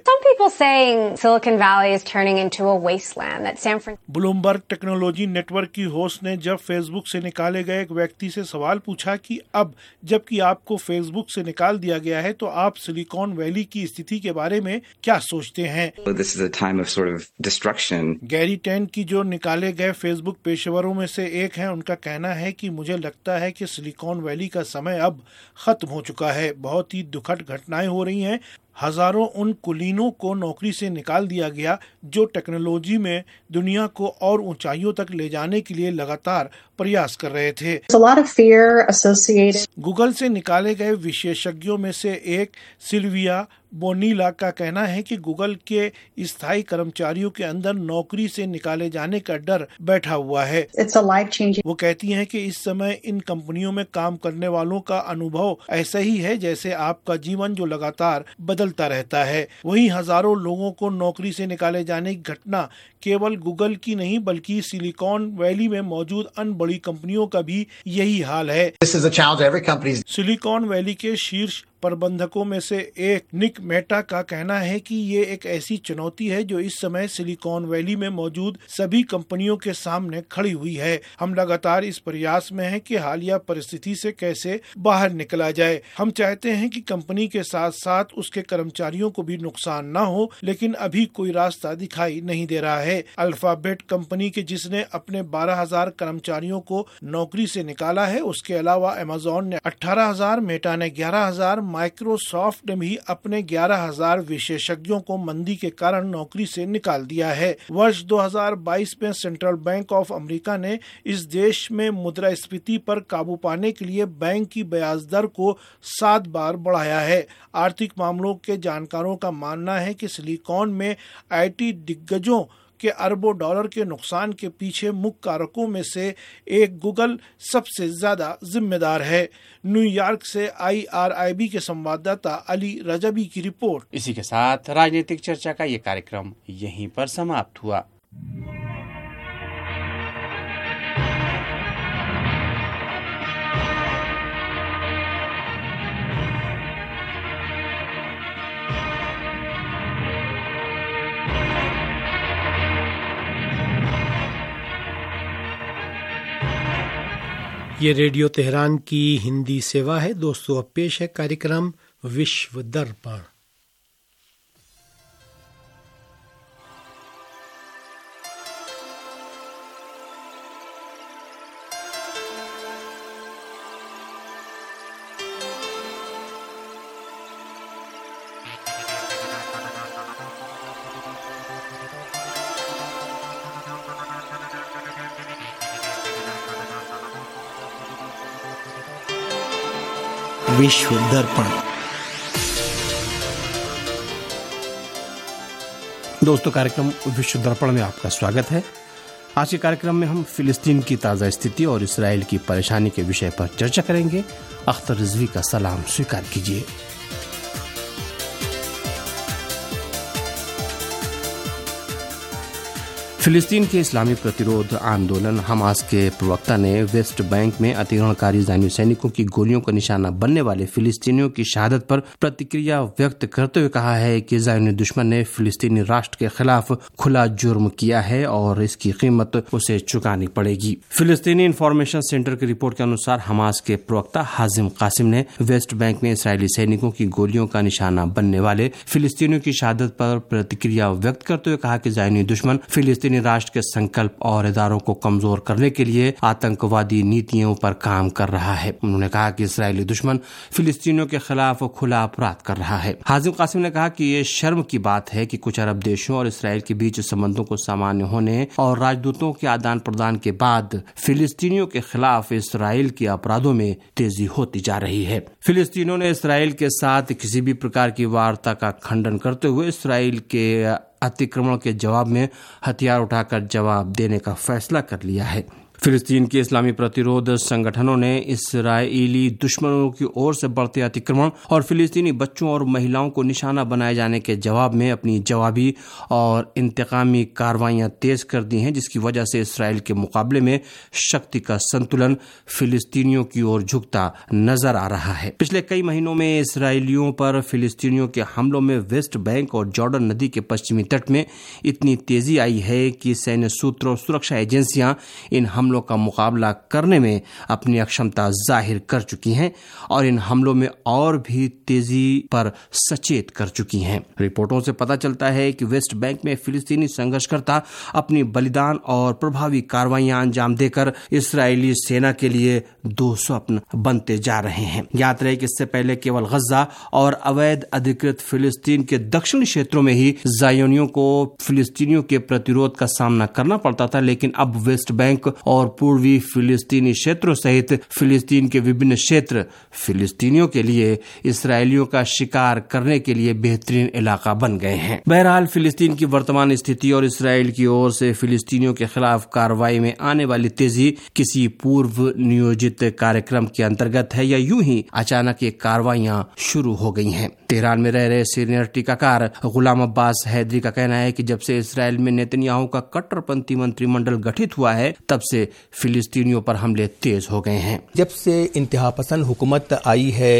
ब्लूमबर्ग टेक्नोलॉजी नेटवर्क की होस्ट ने जब फेसबुक से निकाले गए एक व्यक्ति से सवाल पूछा कि अब जबकि आपको फेसबुक से निकाल दिया गया है तो आप सिलिकॉन वैली की स्थिति के बारे में क्या सोचते हैं। sort of गैरी टेन की जो निकाले गए फेसबुक पेशेवरों में से एक हैं, उनका कहना है कि मुझे लगता है कि सिलिकॉन वैली का समय अब खत्म हो चुका है। बहुत ही दुखद घटनाएं हो रही हैं। हजारों उन कुलीनों को नौकरी से निकाल दिया गया जो टेक्नोलॉजी में दुनिया को और ऊंचाइयों तक ले जाने के लिए लगातार प्रयास कर रहे थे। गूगल से निकाले गए विशेषज्ञों में से एक सिल्विया बोनीला का कहना है कि गूगल के स्थायी कर्मचारियों के अंदर नौकरी से निकाले जाने का डर बैठा हुआ है। वो कहती हैं कि इस समय इन कंपनियों में काम करने वालों का अनुभव ऐसा ही है जैसे आपका जीवन जो लगातार बदलता रहता है। वहीं हजारों लोगों को नौकरी से निकाले जाने की घटना केवल गूगल की नहीं बल्कि सिलिकॉन वैली में मौजूद अन्य बड़ी कंपनियों का भी यही हाल है। सिलिकॉन वैली के शीर्ष प्रबंधकों में से एक निक मेहता का कहना है कि ये एक ऐसी चुनौती है जो इस समय सिलिकॉन वैली में मौजूद सभी कंपनियों के सामने खड़ी हुई है। हम लगातार इस प्रयास में हैं कि हालिया परिस्थिति से कैसे बाहर निकला जाए। हम चाहते हैं कि कंपनी के साथ साथ उसके कर्मचारियों को भी नुकसान न हो, लेकिन अभी कोई रास्ता दिखाई नहीं दे रहा है। अल्फाबेट कंपनी के जिसने अपने बारह हजार कर्मचारियों को नौकरी से निकाला है, उसके अलावा अमेजॉन ने अठारह हजार, मेटा ने ग्यारह हजार, माइक्रोसॉफ्ट ने भी अपने ग्यारह हजार विशेषज्ञों को मंदी के कारण नौकरी से निकाल दिया है। वर्ष दो हज़ार बाईस में सेंट्रल बैंक ऑफ अमेरिका ने इस देश में मुद्रास्फीति पर काबू पाने के लिए बैंक की ब्याज दर को सात बार बढ़ाया है। आर्थिक मामलों के जानकारों का मानना है कि सिलिकॉन में आईटी दिग्गजों के अरबों डॉलर के नुकसान के पीछे मुख्य कारकों में से एक गूगल सबसे ज्यादा जिम्मेदार है। न्यूयॉर्क से आई आर आई बी के संवाददाता अली रजबी की रिपोर्ट। इसी के साथ राजनीतिक चर्चा का ये कार्यक्रम यहीं पर समाप्त हुआ। ये रेडियो तेहरान की हिंदी सेवा है। दोस्तों, अब पेश है कार्यक्रम विश्व दर्पण। विश्व दर्पण। दोस्तों, कार्यक्रम विश्व दर्पण में आपका स्वागत है। आज के कार्यक्रम में हम फिलिस्तीन की ताज़ा स्थिति और इसराइल की परेशानी के विषय पर चर्चा करेंगे। अख्तर रिजवी का सलाम स्वीकार कीजिए। फिलिस्तीन के इस्लामी प्रतिरोध आंदोलन हमास के प्रवक्ता ने वेस्ट बैंक में अतिक्रमणकारी ज़ायनी सैनिकों की गोलियों का निशाना बनने वाले फिलिस्तीनियों की शहादत पर प्रतिक्रिया व्यक्त करते हुए कहा है कि ज़ायनी दुश्मन ने फिलिस्तीनी राष्ट्र के खिलाफ खुला जुर्म किया है और इसकी कीमत उसे चुकानी पड़ेगी। फिलिस्तीनी इंफॉर्मेशन सेंटर की रिपोर्ट के अनुसार हमास के प्रवक्ता हाजिम कासिम ने वेस्ट बैंक में इसराइली सैनिकों की गोलियों का निशाना बनने वाले फिलिस्तीनियों की शहादत पर प्रतिक्रिया व्यक्त करते हुए कहा कि ज़ायनी दुश्मन फिलिस्तीनी फिलिस्तीनी राष्ट्र के संकल्प और इदारों को कमजोर करने के लिए आतंकवादी नीतियों पर काम कर रहा है। उन्होंने कहा कि इस्राएली दुश्मन फिलिस्तीनियों के खिलाफ खुला अपराध कर रहा है। हाजिम कासिम ने कहा कि ये शर्म की बात है कि कुछ अरब देशों और इसराइल के बीच संबंधों को सामान्य होने और राजदूतों के आदान प्रदान के बाद फिलिस्तीनियों के खिलाफ इसराइल के अपराधों में तेजी होती जा रही है। फिलिस्तीनियों ने इसराइल के साथ किसी भी प्रकार की वार्ता का खंडन करते हुए इसराइल के अतिक्रमण के जवाब में हथियार उठाकर जवाब देने का फैसला कर लिया है। फिलिस्तीन के इस्लामी प्रतिरोध संगठनों ने इसराइली दुश्मनों की ओर से बढ़ते अतिक्रमण और फिलिस्तीनी बच्चों और महिलाओं को निशाना बनाए जाने के जवाब में अपनी जवाबी और इंतकामी कार्रवाइयां तेज कर दी हैं, जिसकी वजह से इसराइल के मुकाबले में शक्ति का संतुलन फिलिस्तीनियों की ओर झुकता नजर आ रहा है। पिछले कई महीनों में इसराइलियों पर फिलिस्तीनियों के हमलों में वेस्ट बैंक और जॉर्डन नदी के पश्चिमी तट में इतनी तेजी आई है कि सैन्य सूत्र और सुरक्षा एजेंसियां इन हमलों का मुकाबला करने में अपनी अक्षमता जाहिर कर चुकी हैं और इन हमलों में और भी तेजी पर सचेत कर चुकी हैं। रिपोर्टों से पता चलता है कि वेस्ट बैंक में फिलिस्तीनी संघर्षकर्ता अपनी बलिदान और प्रभावी कार्रवाइयां अंजाम देकर इसराइली सेना के लिए दो स्वप्न बनते जा रहे हैं। याद रहे कि इससे पहले केवल गजा और अवैध अधिकृत फिलिस्तीन के दक्षिणी क्षेत्रों में ही ज़ायोनियों को फिलिस्तीनियों के प्रतिरोध का सामना करना पड़ता था, लेकिन अब वेस्ट बैंक और और पूर्वी फिलिस्तीनी क्षेत्रों सहित फिलिस्तीन के विभिन्न क्षेत्र फिलिस्तीनियों के लिए इसराइलियों का शिकार करने के लिए बेहतरीन इलाका बन गए हैं। बहरहाल फिलिस्तीन की वर्तमान स्थिति और इसराइल की ओर से फिलिस्तीनियों के खिलाफ कार्रवाई में आने वाली तेजी किसी पूर्व नियोजित कार्यक्रम के अंतर्गत है या यूं ही अचानक ये कार्रवाइयां शुरू हो गई हैं। तेहरान में रह रहे सीनियर टीकाकार गुलाम अब्बास हैदरी का कहना है कि जब से इसराइल में नेतन्याहू का कट्टरपंथी मंत्रिमंडल गठित हुआ है तब से फिलिस्तीनियों पर हमले तेज हो गए हैं। जब से इंतहा पसंद हुकूमत आई है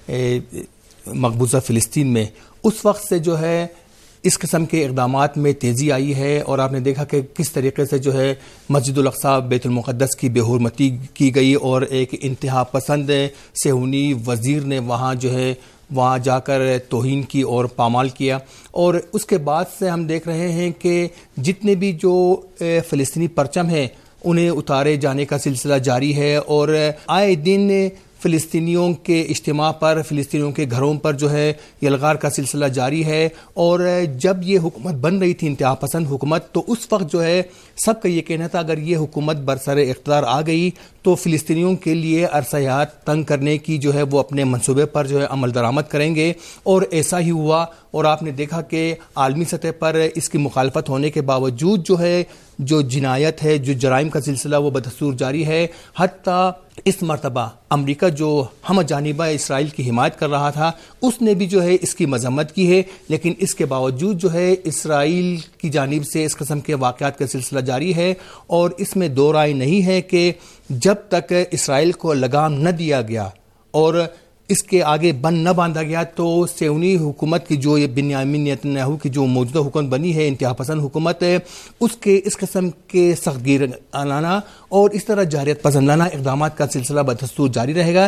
मकबूजा फिलिस्तीन में, उस वक्त से जो है इस किस्म के इक़दामात में तेज़ी आई है और आपने देखा कि किस तरीके से जो है मस्जिदुल अक़सा बैतुल मुक़द्दस की बेहुरमती की गई और एक इंतहा पसंद सेहूनी वज़ीर ने वहाँ जो है वहाँ जाकर तौहीन की और पामाल किया। और उसके बाद से हम देख रहे हैं कि जितने भी जो फ़लस्तीनी परचम हैं उन्हें उतारे जाने का सिलसिला जारी है और आए दिन फ़िलिस्तीनियों के इज्तिमा पर फ़िलिस्तीनियों के घरों पर जो है यलगार का सिलसिला जारी है। और जब ये हुकूमत बन रही थी इंतहा पसंद हुकूमत, तो उस वक्त जो है सबका ये कहना था अगर ये हुकूमत बरसर इख्तियार आ गई तो फ़िलिस्तीनियों के लिए अरसा-ए-हयात तंग करने की जो है वो अपने मंसूबे पर जो है अमल दरामद करेंगे। और ऐसा ही हुआ और आपने देखा कि आलमी सतह पर इसकी मुखालफत होने के बावजूद जो है जो जिनायत है, जो जराइम का सिलसिला वो बदस्तूर जारी है। हत्ता इस मरतबा अमरीका जो हम जानिबा इसराइल की हिमायत कर रहा था उसने भी जो है इसकी मजम्मत की है, लेकिन इसके बावजूद जो है इसराइल की जानिब से इस किस्म के वाक़यात का सिलसिला जारी है। और इसमें दो राय नहीं है कि जब तक इसराइल को लगाम न दिया गया और इसके आगे बन न बांधा गया तो सेहूनी हुकूमत की जो ये बिन्यामिन नेतन्याहू की जो मौजूदा हुकूमत बनी है इंतहा पसंद हुकूमत है उसके इस किस्म के सख्तगीराना और इस तरह जारियत पसंदाना इक़दाम का सिलसिला बदस्तूर जारी रहेगा।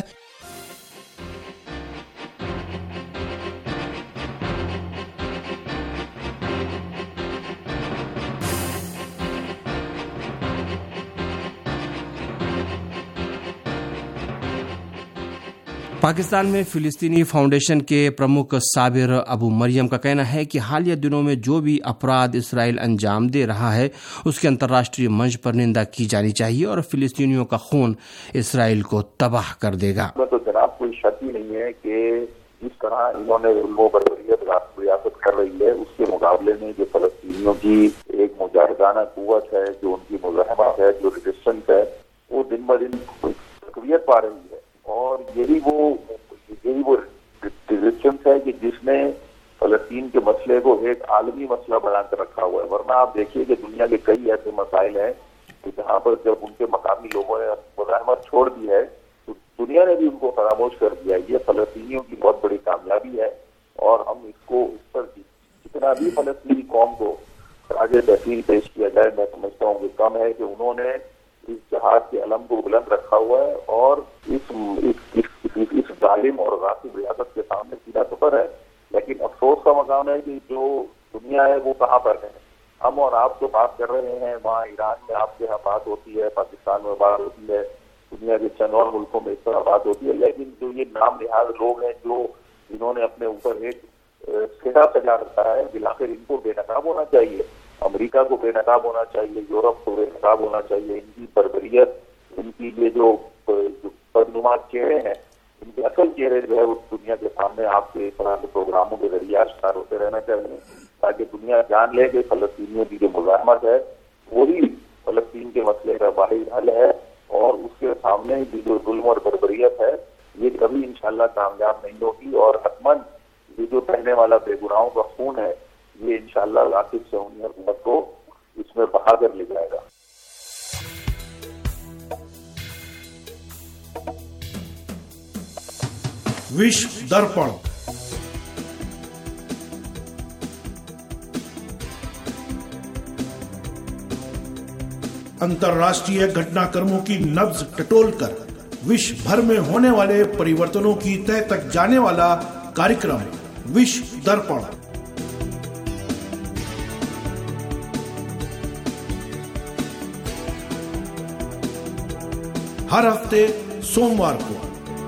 पाकिस्तान में फिलिस्तीनी फाउंडेशन के प्रमुख साबिर अबू मरियम का कहना है कि हालिया दिनों में जो भी अपराध इसराइल अंजाम दे रहा है उसकी अंतर्राष्ट्रीय मंच पर निंदा की जानी चाहिए और फिलिस्तीनियों का खून इसराइल को तबाह कर देगा। तो जनाब कोई शक ही नहीं है कि जिस तरह इन्होंने जुल्म बरबरियत रियासत कर रही है उसके मुकाबले में जो फलस्तीनियों की एक मुजाहिदाना कुव्वत है, जो उनकी मुज़ाहमत है, जो रेजिस्टेंस है, वो दिन ब दिन तक़वियत पा रही है। और यही वो यही वो रेजिस्टेंस है कि जिसने फलस्तीन के मसले को एक आलमी मसला बनाकर रखा हुआ है। वरना आप देखिए कि दुनिया के कई ऐसे मसाइल हैं कि जहाँ पर जब उनके मकामी लोगों ने मुज़ाहमत छोड़ दी है तो दुनिया ने भी उनको फरामोश कर दिया। ये फलस्तीनियों की बहुत बड़ी कामयाबी है और हम इसको इस पर जितना भी फलस्तीनी कौम को आगे तहसील पेश किया जाए, मैं समझता हूँ कि कम है कि उन्होंने इस जहाज के अलम को बुलंद रखा हुआ है और इस इस, इस, इस, इस जालिम और गासिब रियासत के सामने सीधा सफर है। लेकिन अफसोस का मकाम है कि जो दुनिया है वो कहाँ पर है। हम और आप जो बात कर रहे हैं वहाँ ईरान में आपके यहाँ बात होती है, पाकिस्तान में बात होती है, दुनिया के चंद और मुल्कों में इस तरह बात होती है, लेकिन जो ये नाम निहाज लोग हैं जो इन्होंने अपने ऊपर एक सिरा सजा रखा है, बिलाखिर इनको बेनकाब होना चाहिए। अमेरिका को बेनकाब होना चाहिए, यूरोप को बेनकाब होना चाहिए। इनकी बर्बरियत, इनकी ये जो बदनुमा चेहरे हैं, इनके असल चेहरे जो है वो दुनिया के सामने आपके इस तरह के प्रोग्रामों के जरिए आश्कार होते रहना चाहिए, ताकि दुनिया जान ले कि फलस्तीनियों की जो मुजाहमत है वही फलस्तीन के मसले का वाहिद हल है, और उसके सामने की जो जुल्म और बर्बरियत है ये कभी इंशाल्लाह कामयाब नहीं होगी, और हतमन ये जो बहने वाला बेगुनाहों का खून है ये इंशाल्लाह राशिद सऊदी हुकूमत को इसमें बहा कर ले जाएगा। विश्व दर्पण। अंतर्राष्ट्रीय घटनाक्रमों की नब्ज टटोलकर विश्व भर में होने वाले परिवर्तनों की तह तक जाने वाला कार्यक्रम विश्व दर्पण। हर हफ्ते सोमवार को।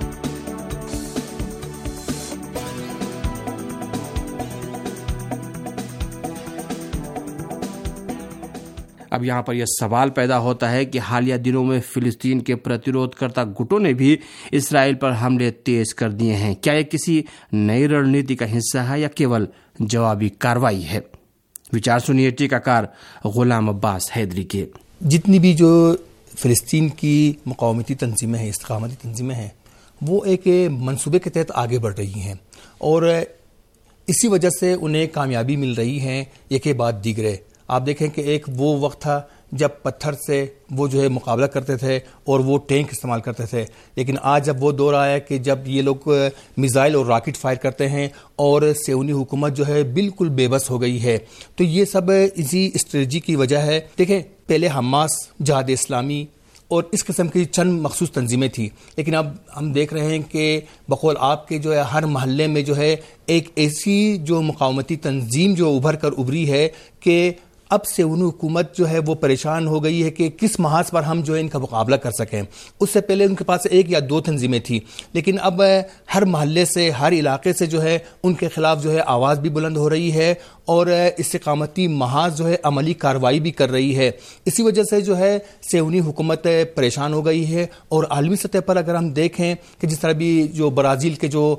अब यहाँ पर यह सवाल पैदा होता है कि हालिया दिनों में फिलिस्तीन के प्रतिरोधकर्ता गुटों ने भी इसराइल पर हमले तेज कर दिए हैं। क्या यह किसी नई रणनीति का हिस्सा है या केवल जवाबी कार्रवाई है? विचार सुनिए टीकाकार गुलाम अब्बास हैदरी के। जितनी भी जो फिलिस्तीन की मुकावमती तंजीमें हैं, इस्तिकामती तंजीमें हैं, वो एक मंसूबे के तहत आगे बढ़ रही हैं और इसी वजह से उन्हें कामयाबी मिल रही है एक के बाद दीगरे। आप देखें कि एक वो वक्त था जब पत्थर से वो जो है मुकाबला करते थे और वो टैंक इस्तेमाल करते थे, लेकिन आज जब वो दौर आया कि जब ये लोग मिसाइल और रॉकेट फायर करते हैं और सेऊनी हुकूमत जो है बिल्कुल बेबस हो गई है, तो ये सब इसी स्ट्रेटजी की वजह है। देखें, पहले हमास, जिहाद इस्लामी और इस किस्म की चंद मखसूस तंजीमें थी, लेकिन अब हम देख रहे हैं कि बकौल आपके जो है हर महल्ले में जो है एक ऐसी जो मुकावमती तंजीम जो उभर कर उभरी है कि अब से उन हुकूमत जो है वो परेशान हो गई है कि किस महाज पर हम जो है इनका मुकाबला कर सकें। उससे पहले उनके पास एक या दो तंजीमें थी, लेकिन अब हर महल्ले से, हर इलाके से जो है उनके खिलाफ जो है आवाज़ भी बुलंद हो रही है और इस्तिकामती महाज जो है अमली कार्रवाई भी कर रही है। इसी वजह से जो है सेऊनी हुकूमत परेशान हो गई है। और आलमी सतह पर अगर हम देखें कि जिस तरह भी जो ब्राज़ील के जो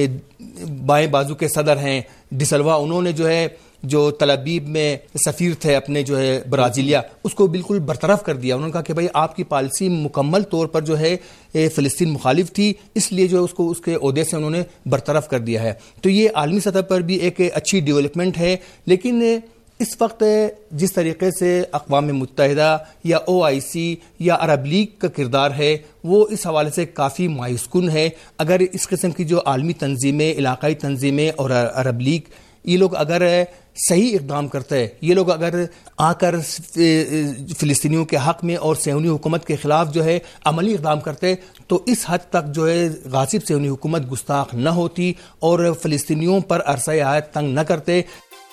बाएं बाजू के सदर हैं डिसल्वा, उन्होंने जो है जो तलबीब में सफ़ीर थे अपने जो है ब्राज़ीलिया, उसको बिल्कुल बरतरफ कर दिया। उन्होंने कहा कि भाई आपकी पॉलिसी मुकम्मल तौर पर जो है फ़िलिस्तीन मुखालिफ थी, इसलिए जो है उसको उसके ओहदे से उन्होंने बरतरफ कर दिया है। तो ये आलमी सतह पर भी एक अच्छी डेवलपमेंट है। लेकिन इस वक्त जिस तरीके से अक़वाम मुत्तहिदा या ओ आई सी या अरब लीग का किरदार है वो इस हवाले से काफ़ी मायूसकुन है। अगर इस किस्म की जो आलमी तंजीमें, इलाकाई तंजीमें और अरब लीग, ये लोग अगर सही इक़दाम करते हैं, ये लोग अगर आकर फ़िलिस्तीनियों के हक़ में और सेऊनी हुकूमत के ख़िलाफ़ जो है अमली इक़दाम करते, तो इस हद तक जो है गासिब सेऊनी हुकूमत गुस्ताख न होती और फ़िलिस्तीनियों पर अरसा आयत तंग न करते।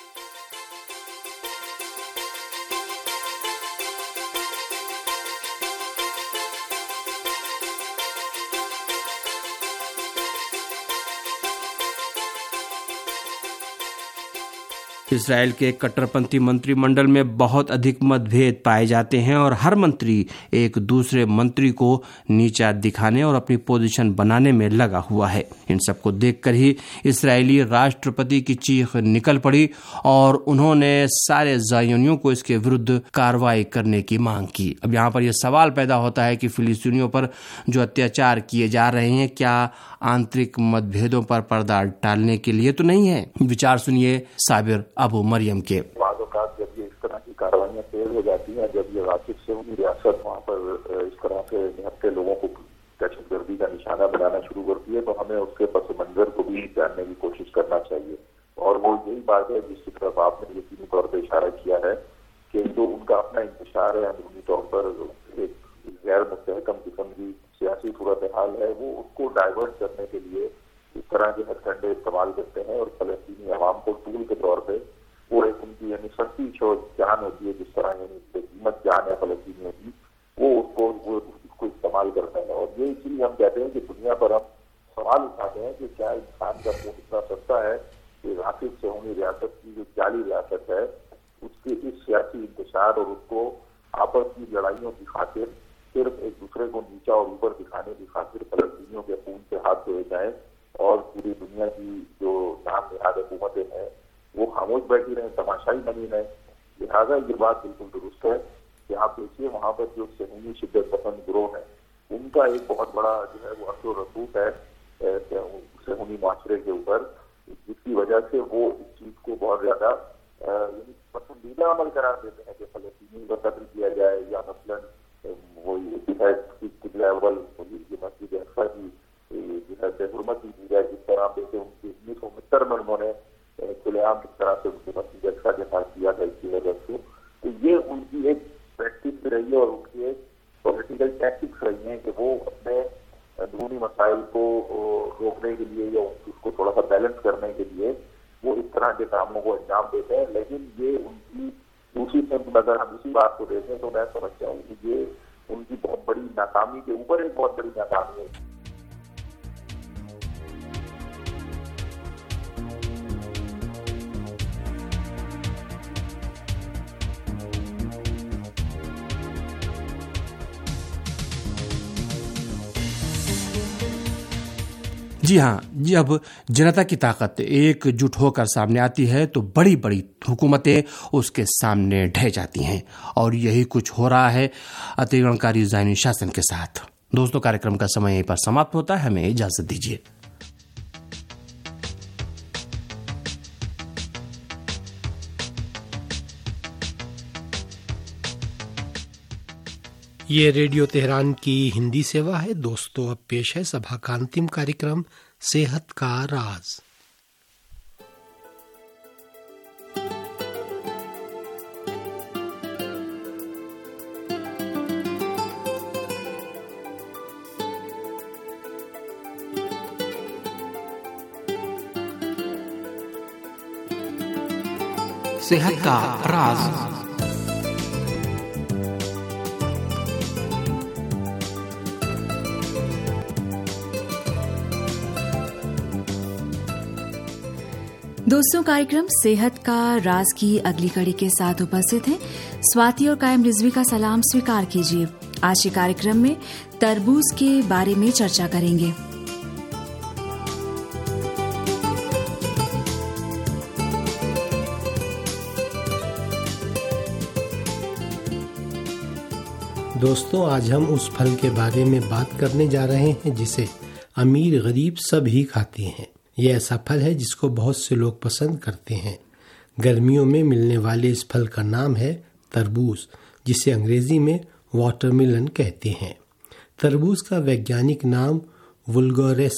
इसराइल के कट्टरपंथी मंत्रिमंडल में बहुत अधिक मतभेद पाए जाते हैं और हर मंत्री एक दूसरे मंत्री को नीचा दिखाने और अपनी पोजीशन बनाने में लगा हुआ है। इन सबको देखकर ही इस्राएली राष्ट्रपति की चीख निकल पड़ी और उन्होंने सारे ज़ायोनियों को इसके विरुद्ध कार्रवाई करने की मांग की। अब यहाँ पर यह सवाल पैदा होता है कि फिलिस्तीनियों पर जो अत्याचार किए जा रहे हैं क्या आंतरिक मतभेदों पर पर्दा डालने के लिए तो नहीं है? विचार सुनिए साबिर अबू मरियम के। जब ये इस तरह की कार्रवाइयाँ तेज हो जाती हैं, जब ये वाकिफ से उनकी रियासत वहाँ पर इस तरह से निहत्ते लोगों को दहशतगर्दी का निशाना बनाना शुरू करती है, तो हमें उसके पस मंजर को भी जानने की कोशिश करना चाहिए। और वो यही बात है जिसकी तरफ आपने यकीनी तौर पर इशारा किया है कि जो उनका अपना इंतशार है अंदरूनी तौर पर एक गैर मुस्तहकम किस्म की सियासी सूरत हाल है, वो उसको डाइवर्ट करने के लिए इस तरह के हथकंडे इस्तेमाल करते हैं और फलस्तीनी अवाम को टूल के तौर पे वो एक उनकी की यानी सस्ती जान होती है, जिस तरह यानी कीमत जान है फलस्तीनियों की, वो उसको वो उसको इस्तेमाल करते हैं। और ये इसलिए हम कहते हैं कि दुनिया पर हम सवाल उठाते हैं कि क्या इंसान का खून इतना सस्ता है कि राशिद सेहूनी रियासत की जो जाली रियासत है उसके इस सियासी इंतशार और उसको आपस की लड़ाइयों की खातिर सिर्फ एक दूसरे को नीचा और ऊपर दिखाने की खातिर फलस्तीनियों के खून से हाथ धोए जाए और पूरी दुनिया की जो नाम निहाद हुकूमतें हैं वो खामोश बैठी रहे, तमाशाई बनी रहे। लिहाजा ये बात बिल्कुल दुरुस्त है कि आप देखिए वहाँ पर जो सेहूनी शिद्दत पसंद गिरोह है उनका एक बहुत बड़ा जो है वो असर रसूख है सेहूनी माशरे के ऊपर, जिसकी वजह से वो इस चीज को बहुत ज्यादा पसंदीदा अमल करार देते हैं कि फलस्तीनी का कत्ल किया जाए या मसलन वो अव्वल मस्जिद अक्सा की जो है बेहुरमती की जाए। जिस तरह देखे उनकी उन्नीस सौ उनहत्तर में उन्होंने खुलेआम किस तरह से उनकी मस्जिद अक्सा के साथ किया था इसकी वजह से, तो ये उनकी एक प्रैक्टिस रही है और उनकी एक पॉलिटिकल टैक्टिक्स रही है कि वो अपने अंदरूनी मसाइल को रोकने के लिए या उसको थोड़ा सा बैलेंस करने के लिए वो इस तरह के कामों को अंजाम देते हैं। लेकिन ये उनकी दूसरी तरफ अगर हम इसी बात को देखें तो मैं समझता हूँ कि ये उनकी बहुत बड़ी नाकामी के ऊपर एक बहुत बड़ी नाकामी है। जी हाँ, जब जनता की ताकत एकजुट होकर सामने आती है तो बड़ी बड़ी हुकूमतें उसके सामने ढह जाती हैं और यही कुछ हो रहा है अतिक्रमणकारी ज़ायनी शासन के साथ। दोस्तों, कार्यक्रम का समय यहीं पर समाप्त होता है, हमें इजाजत दीजिए। ये रेडियो तेहरान की हिंदी सेवा है। दोस्तों, अब पेश है सभा का अंतिम कार्यक्रम सेहत का राज। सेहत का राज। दोस्तों, कार्यक्रम सेहत का राज की अगली कड़ी के साथ उपस्थित हैं स्वाति और कायम रिजवी का सलाम स्वीकार कीजिए। आज के कार्यक्रम में तरबूज के बारे में चर्चा करेंगे। दोस्तों, आज हम उस फल के बारे में बात करने जा रहे हैं जिसे अमीर गरीब सभी खाते हैं। यह ऐसा फल है जिसको बहुत से लोग पसंद करते हैं। गर्मियों में मिलने वाले इस फल का नाम है तरबूज, जिसे अंग्रेजी में वाटरमेलन कहते हैं। तरबूज का वैज्ञानिक नाम वुल्गारिस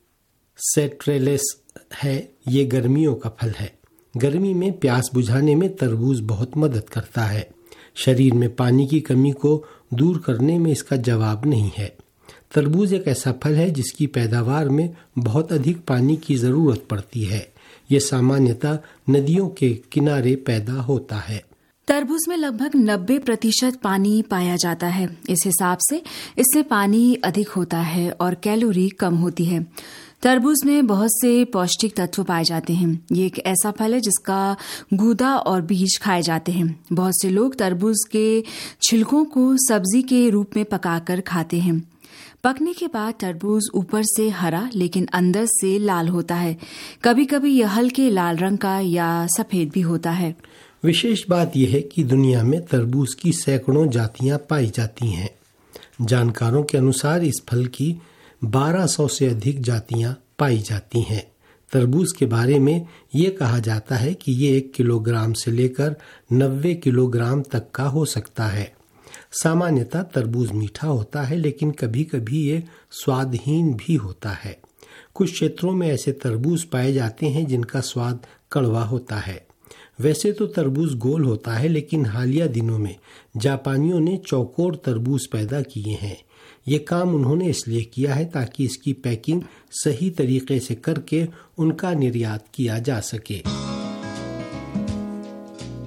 सेट्रेलिस है। ये गर्मियों का फल है। गर्मी में प्यास बुझाने में तरबूज बहुत मदद करता है। शरीर में पानी की कमी को दूर करने में इसका जवाब नहीं है। तरबूज एक ऐसा फल है जिसकी पैदावार में बहुत अधिक पानी की जरूरत पड़ती है। ये सामान्यतः नदियों के किनारे पैदा होता है। तरबूज में लगभग नब्बे प्रतिशत पानी पाया जाता है। इस हिसाब से इससे पानी अधिक होता है और कैलोरी कम होती है। तरबूज में बहुत से पौष्टिक तत्व पाए जाते हैं। ये एक ऐसा फल है जिसका गूदा और बीज खाए जाते हैं। बहुत से लोग तरबूज के छिलकों को सब्जी के रूप में पकाकर खाते हैं। पकने के बाद तरबूज ऊपर से हरा लेकिन अंदर से लाल होता है। कभी कभी यह हल्के लाल रंग का या सफेद भी होता है। विशेष बात यह है कि दुनिया में तरबूज की सैकड़ों जातियां पाई जाती हैं। जानकारों के अनुसार इस फल की बारह सौ से अधिक जातियां पाई जाती हैं। तरबूज के बारे में ये कहा जाता है कि ये एक किलोग्राम से लेकर नब्बे किलोग्राम तक का हो सकता है। सामान्यतः तरबूज मीठा होता है लेकिन कभी कभी ये स्वादहीन भी होता है। कुछ क्षेत्रों में ऐसे तरबूज पाए जाते हैं जिनका स्वाद कड़वा होता है। वैसे तो तरबूज गोल होता है लेकिन हालिया दिनों में जापानियों ने चौकोर तरबूज पैदा किए हैं। ये काम उन्होंने इसलिए किया है ताकि इसकी पैकिंग सही तरीके से करके उनका निर्यात किया जा सके।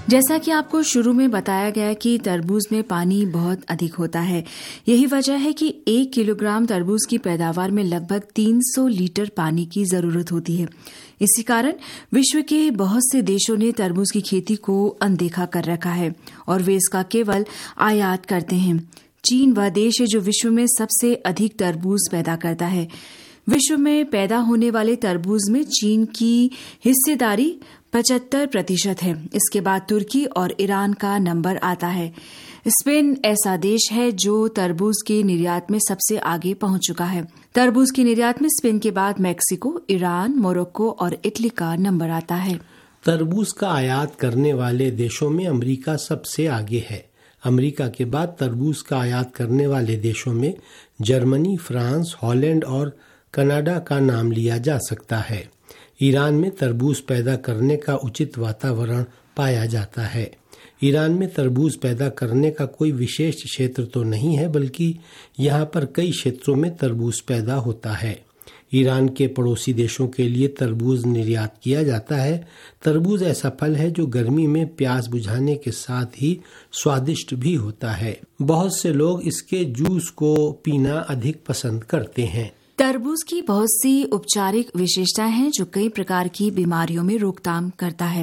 जैसा कि आपको शुरू में बताया गया कि तरबूज में पानी बहुत अधिक होता है। यही वजह है कि एक किलोग्राम तरबूज की पैदावार में लगभग तीन सौ लीटर पानी की जरूरत होती है। इसी कारण विश्व के बहुत से देशों ने तरबूज की खेती को अनदेखा कर रखा है और वे इसका केवल आयात करते हैं। चीन वह देश है जो विश्व में सबसे अधिक तरबूज पैदा करता है। विश्व में पैदा होने वाले तरबूज में चीन की हिस्सेदारी पचहत्तर प्रतिशत है। इसके बाद तुर्की और ईरान का नंबर आता है। स्पेन ऐसा देश है जो तरबूज के निर्यात में सबसे आगे पहुंच चुका है। तरबूज के निर्यात में स्पेन के बाद मैक्सिको, ईरान, मोरक्को और इटली का नंबर आता है। तरबूज का आयात करने वाले देशों में अमेरिका सबसे आगे है। अमेरिका के बाद तरबूज का आयात करने वाले देशों में जर्मनी, फ्रांस, हॉलैंड और कनाडा का नाम लिया जा सकता है। ईरान में तरबूज पैदा करने का उचित वातावरण पाया जाता है। ईरान में तरबूज पैदा करने का कोई विशेष क्षेत्र तो नहीं है, बल्कि यहाँ पर कई क्षेत्रों में तरबूज पैदा होता है। ईरान के पड़ोसी देशों के लिए तरबूज निर्यात किया जाता है। तरबूज ऐसा फल है जो गर्मी में प्यास बुझाने के साथ ही स्वादिष्ट भी होता है। बहुत से लोग इसके जूस को पीना अधिक पसंद करते हैं। तरबूज की बहुत सी औपचारिक विशेषताएं हैं जो कई प्रकार की बीमारियों में रोकथाम करता है।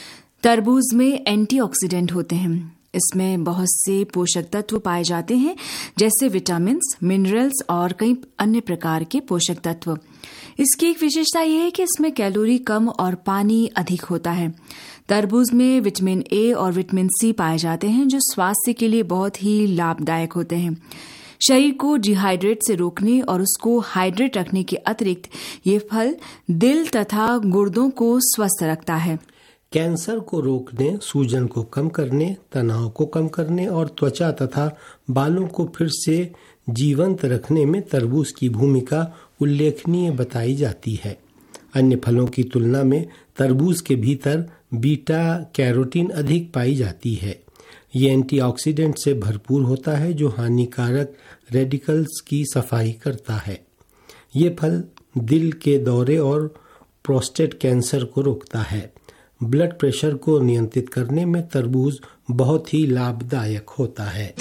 तरबूज में एंटीऑक्सीडेंट होते हैं। इसमें बहुत से पोषक तत्व पाए जाते हैं जैसे विटामिन्स, मिनरल्स और कई अन्य प्रकार के पोषक तत्व। इसकी एक विशेषता यह है कि इसमें कैलोरी कम और पानी अधिक होता है। तरबूज में विटामिन ए और विटामिन सी पाए जाते हैं जो स्वास्थ्य के लिए बहुत ही लाभदायक होते हैं। शरीर को डिहाइड्रेट से रोकने और उसको हाइड्रेट रखने के अतिरिक्त ये फल दिल तथा गुर्दों को स्वस्थ रखता है। कैंसर को रोकने, सूजन को कम करने, तनाव को कम करने और त्वचा तथा बालों को फिर से जीवंत रखने में तरबूज की भूमिका उल्लेखनीय बताई जाती है। अन्य फलों की तुलना में तरबूज के भीतर बीटा कैरोटीन अधिक पाई जाती है। ये एंटीऑक्सीडेंट से भरपूर होता है जो हानिकारक रेडिकल्स की सफाई करता है। ये फल दिल के दौरे और प्रोस्टेट कैंसर को रोकता है। ब्लड प्रेशर को नियंत्रित करने में तरबूज बहुत ही लाभदायक होता है।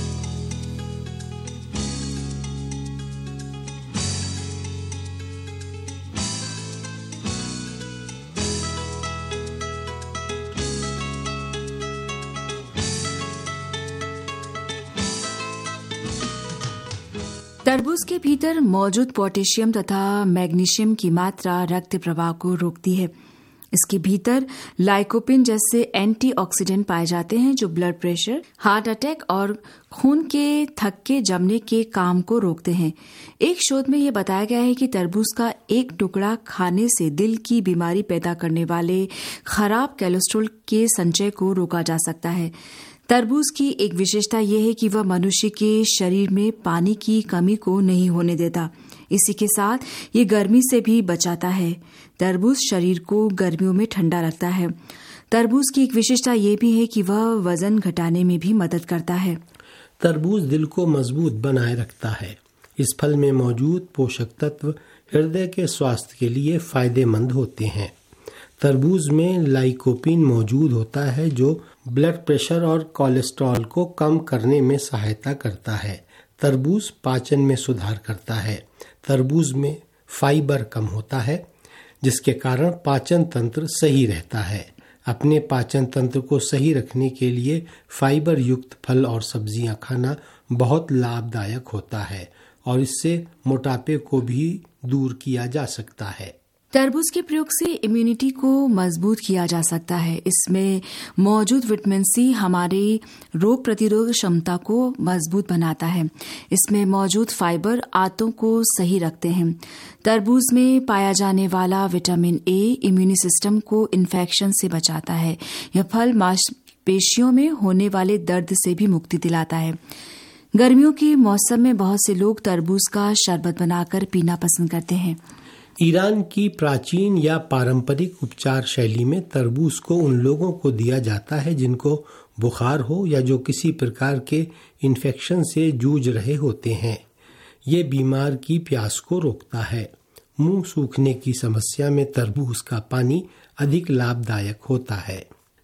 तरबूज के भीतर मौजूद पोटेशियम तथा मैग्नीशियम की मात्रा रक्त प्रवाह को रोकती है। इसके भीतर लाइकोपिन जैसे एंटीऑक्सीडेंट पाए जाते हैं जो ब्लड प्रेशर, हार्ट अटैक और खून के थक्के जमने के काम को रोकते हैं। एक शोध में यह बताया गया है कि तरबूज का एक टुकड़ा खाने से दिल की बीमारी पैदा करने वाले खराब कोलेस्ट्रॉल के संचय को रोका जा सकता है। तरबूज की एक विशेषता यह है कि वह मनुष्य के शरीर में पानी की कमी को नहीं होने देता। इसी के साथ ये गर्मी से भी बचाता है। तरबूज शरीर को गर्मियों में ठंडा रखता है। तरबूज की एक विशेषता ये भी है कि वह वजन घटाने में भी मदद करता है। तरबूज दिल को मजबूत बनाए रखता है। इस फल में मौजूद पोषक तत्व हृदय के स्वास्थ्य के लिए फायदेमंद होते हैं। तरबूज में लाइकोपिन मौजूद होता है जो ब्लड प्रेशर और कोलेस्ट्रॉल को कम करने में सहायता करता है। तरबूज पाचन में सुधार करता है। तरबूज में फाइबर कम होता है जिसके कारण पाचन तंत्र सही रहता है। अपने पाचन तंत्र को सही रखने के लिए फाइबर युक्त फल और सब्जियां खाना बहुत लाभदायक होता है और इससे मोटापे को भी दूर किया जा सकता है। तरबूज के प्रयोग से इम्यूनिटी को मजबूत किया जा सकता है। इसमें मौजूद विटामिन सी हमारी रोग प्रतिरोधक क्षमता को मजबूत बनाता है। इसमें मौजूद फाइबर आंतों को सही रखते हैं। तरबूज में पाया जाने वाला विटामिन ए इम्यूनी सिस्टम को इन्फेक्शन से बचाता है। यह फल मांसपेशियों में होने वाले दर्द से भी मुक्ति दिलाता है। गर्मियों के मौसम में बहुत से लोग तरबूज का शरबत बनाकर पीना पसंद करते हैं। ईरान की प्राचीन या पारंपरिक उपचार शैली में तरबूज को उन लोगों को दिया जाता है जिनको बुखार हो या जो किसी प्रकार के इन्फेक्शन से जूझ रहे होते हैं। ये बीमार की प्यास को रोकता है। मुंह सूखने की समस्या में तरबूज का पानी अधिक लाभदायक होता है।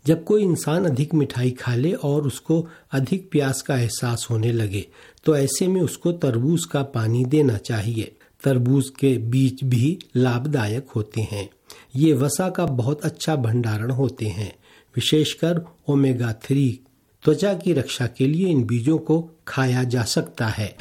जब कोई इंसान अधिक मिठाई खा ले और उसको अधिक प्यास का एहसास होने लगे तो ऐसे में उसको तरबूज का पानी देना चाहिए। तरबूज के बीज भी लाभदायक होते हैं। ये वसा का बहुत अच्छा भंडारण होते हैं, विशेषकर ओमेगा थ्री। त्वचा की रक्षा के लिए इन बीजों को खाया जा सकता है।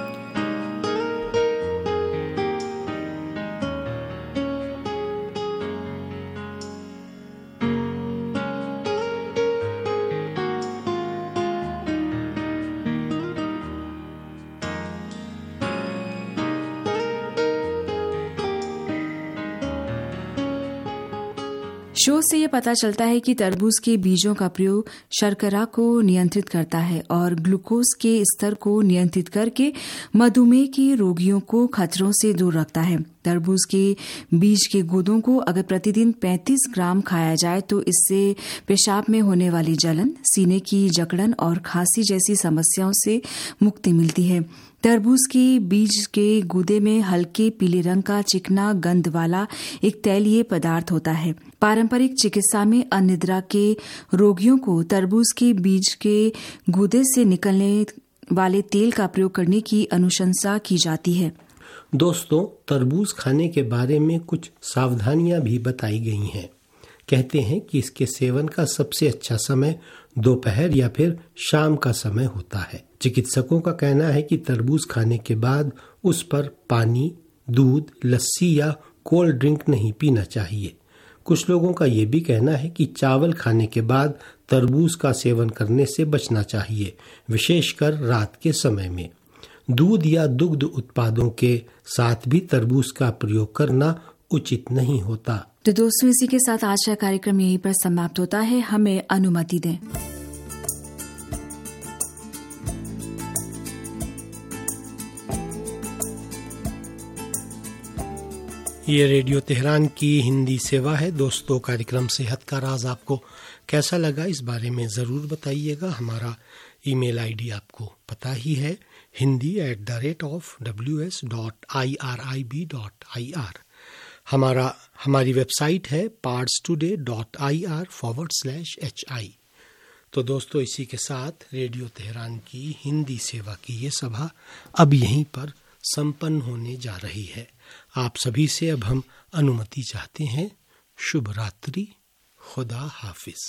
शोध से ये पता चलता है कि तरबूज के बीजों का प्रयोग शर्करा को नियंत्रित करता है और ग्लूकोज के स्तर को नियंत्रित करके मधुमेह के रोगियों को खतरों से दूर रखता है। तरबूज के बीज के गूदों को अगर प्रतिदिन पैंतीस ग्राम खाया जाए तो इससे पेशाब में होने वाली जलन, सीने की जकड़न और खांसी जैसी समस्याओं से मुक्ति मिलती है। तरबूज के बीज के गूदे में हल्के पीले रंग का चिकना गंध वाला एक तैलीय पदार्थ होता है। पारंपरिक चिकित्सा में अनिद्रा के रोगियों को तरबूज के बीज के गूदे से निकलने वाले तेल का प्रयोग करने की अनुशंसा की जाती है। दोस्तों, तरबूज खाने के बारे में कुछ सावधानियां भी बताई गई हैं। कहते हैं कि इसके सेवन का सबसे अच्छा समय दोपहर या फिर शाम का समय होता है। चिकित्सकों का कहना है कि तरबूज खाने के बाद उस पर पानी, दूध, लस्सी या कोल्ड ड्रिंक नहीं पीना चाहिए। कुछ लोगों का ये भी कहना है कि चावल खाने के बाद तरबूज का सेवन करने से बचना चाहिए, विशेषकर रात के समय में। दूध या दुग्ध उत्पादों के साथ भी तरबूज का प्रयोग करना उचित नहीं होता। तो दोस्तों, इसी के साथ आज का कार्यक्रम यहीं पर समाप्त होता है। हमें अनुमति दें। ये रेडियो तेहरान की हिंदी सेवा है। दोस्तों, कार्यक्रम सेहत का राज आपको कैसा लगा इस बारे में ज़रूर बताइएगा। हमारा ईमेल आईडी आपको पता ही है, Hindi at the rate of W S dot I R I B dot I R. हमारा हमारी वेबसाइट है parts today dot I R forward slash H I. तो दोस्तों, इसी के साथ रेडियो तेहरान की हिंदी सेवा की ये सभा अब यहीं पर संपन्न होने जा रही है। आप सभी से अब हम अनुमति चाहते हैं। शुभ रात्रि, खुदा हाफिज।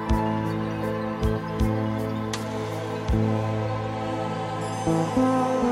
Thank you.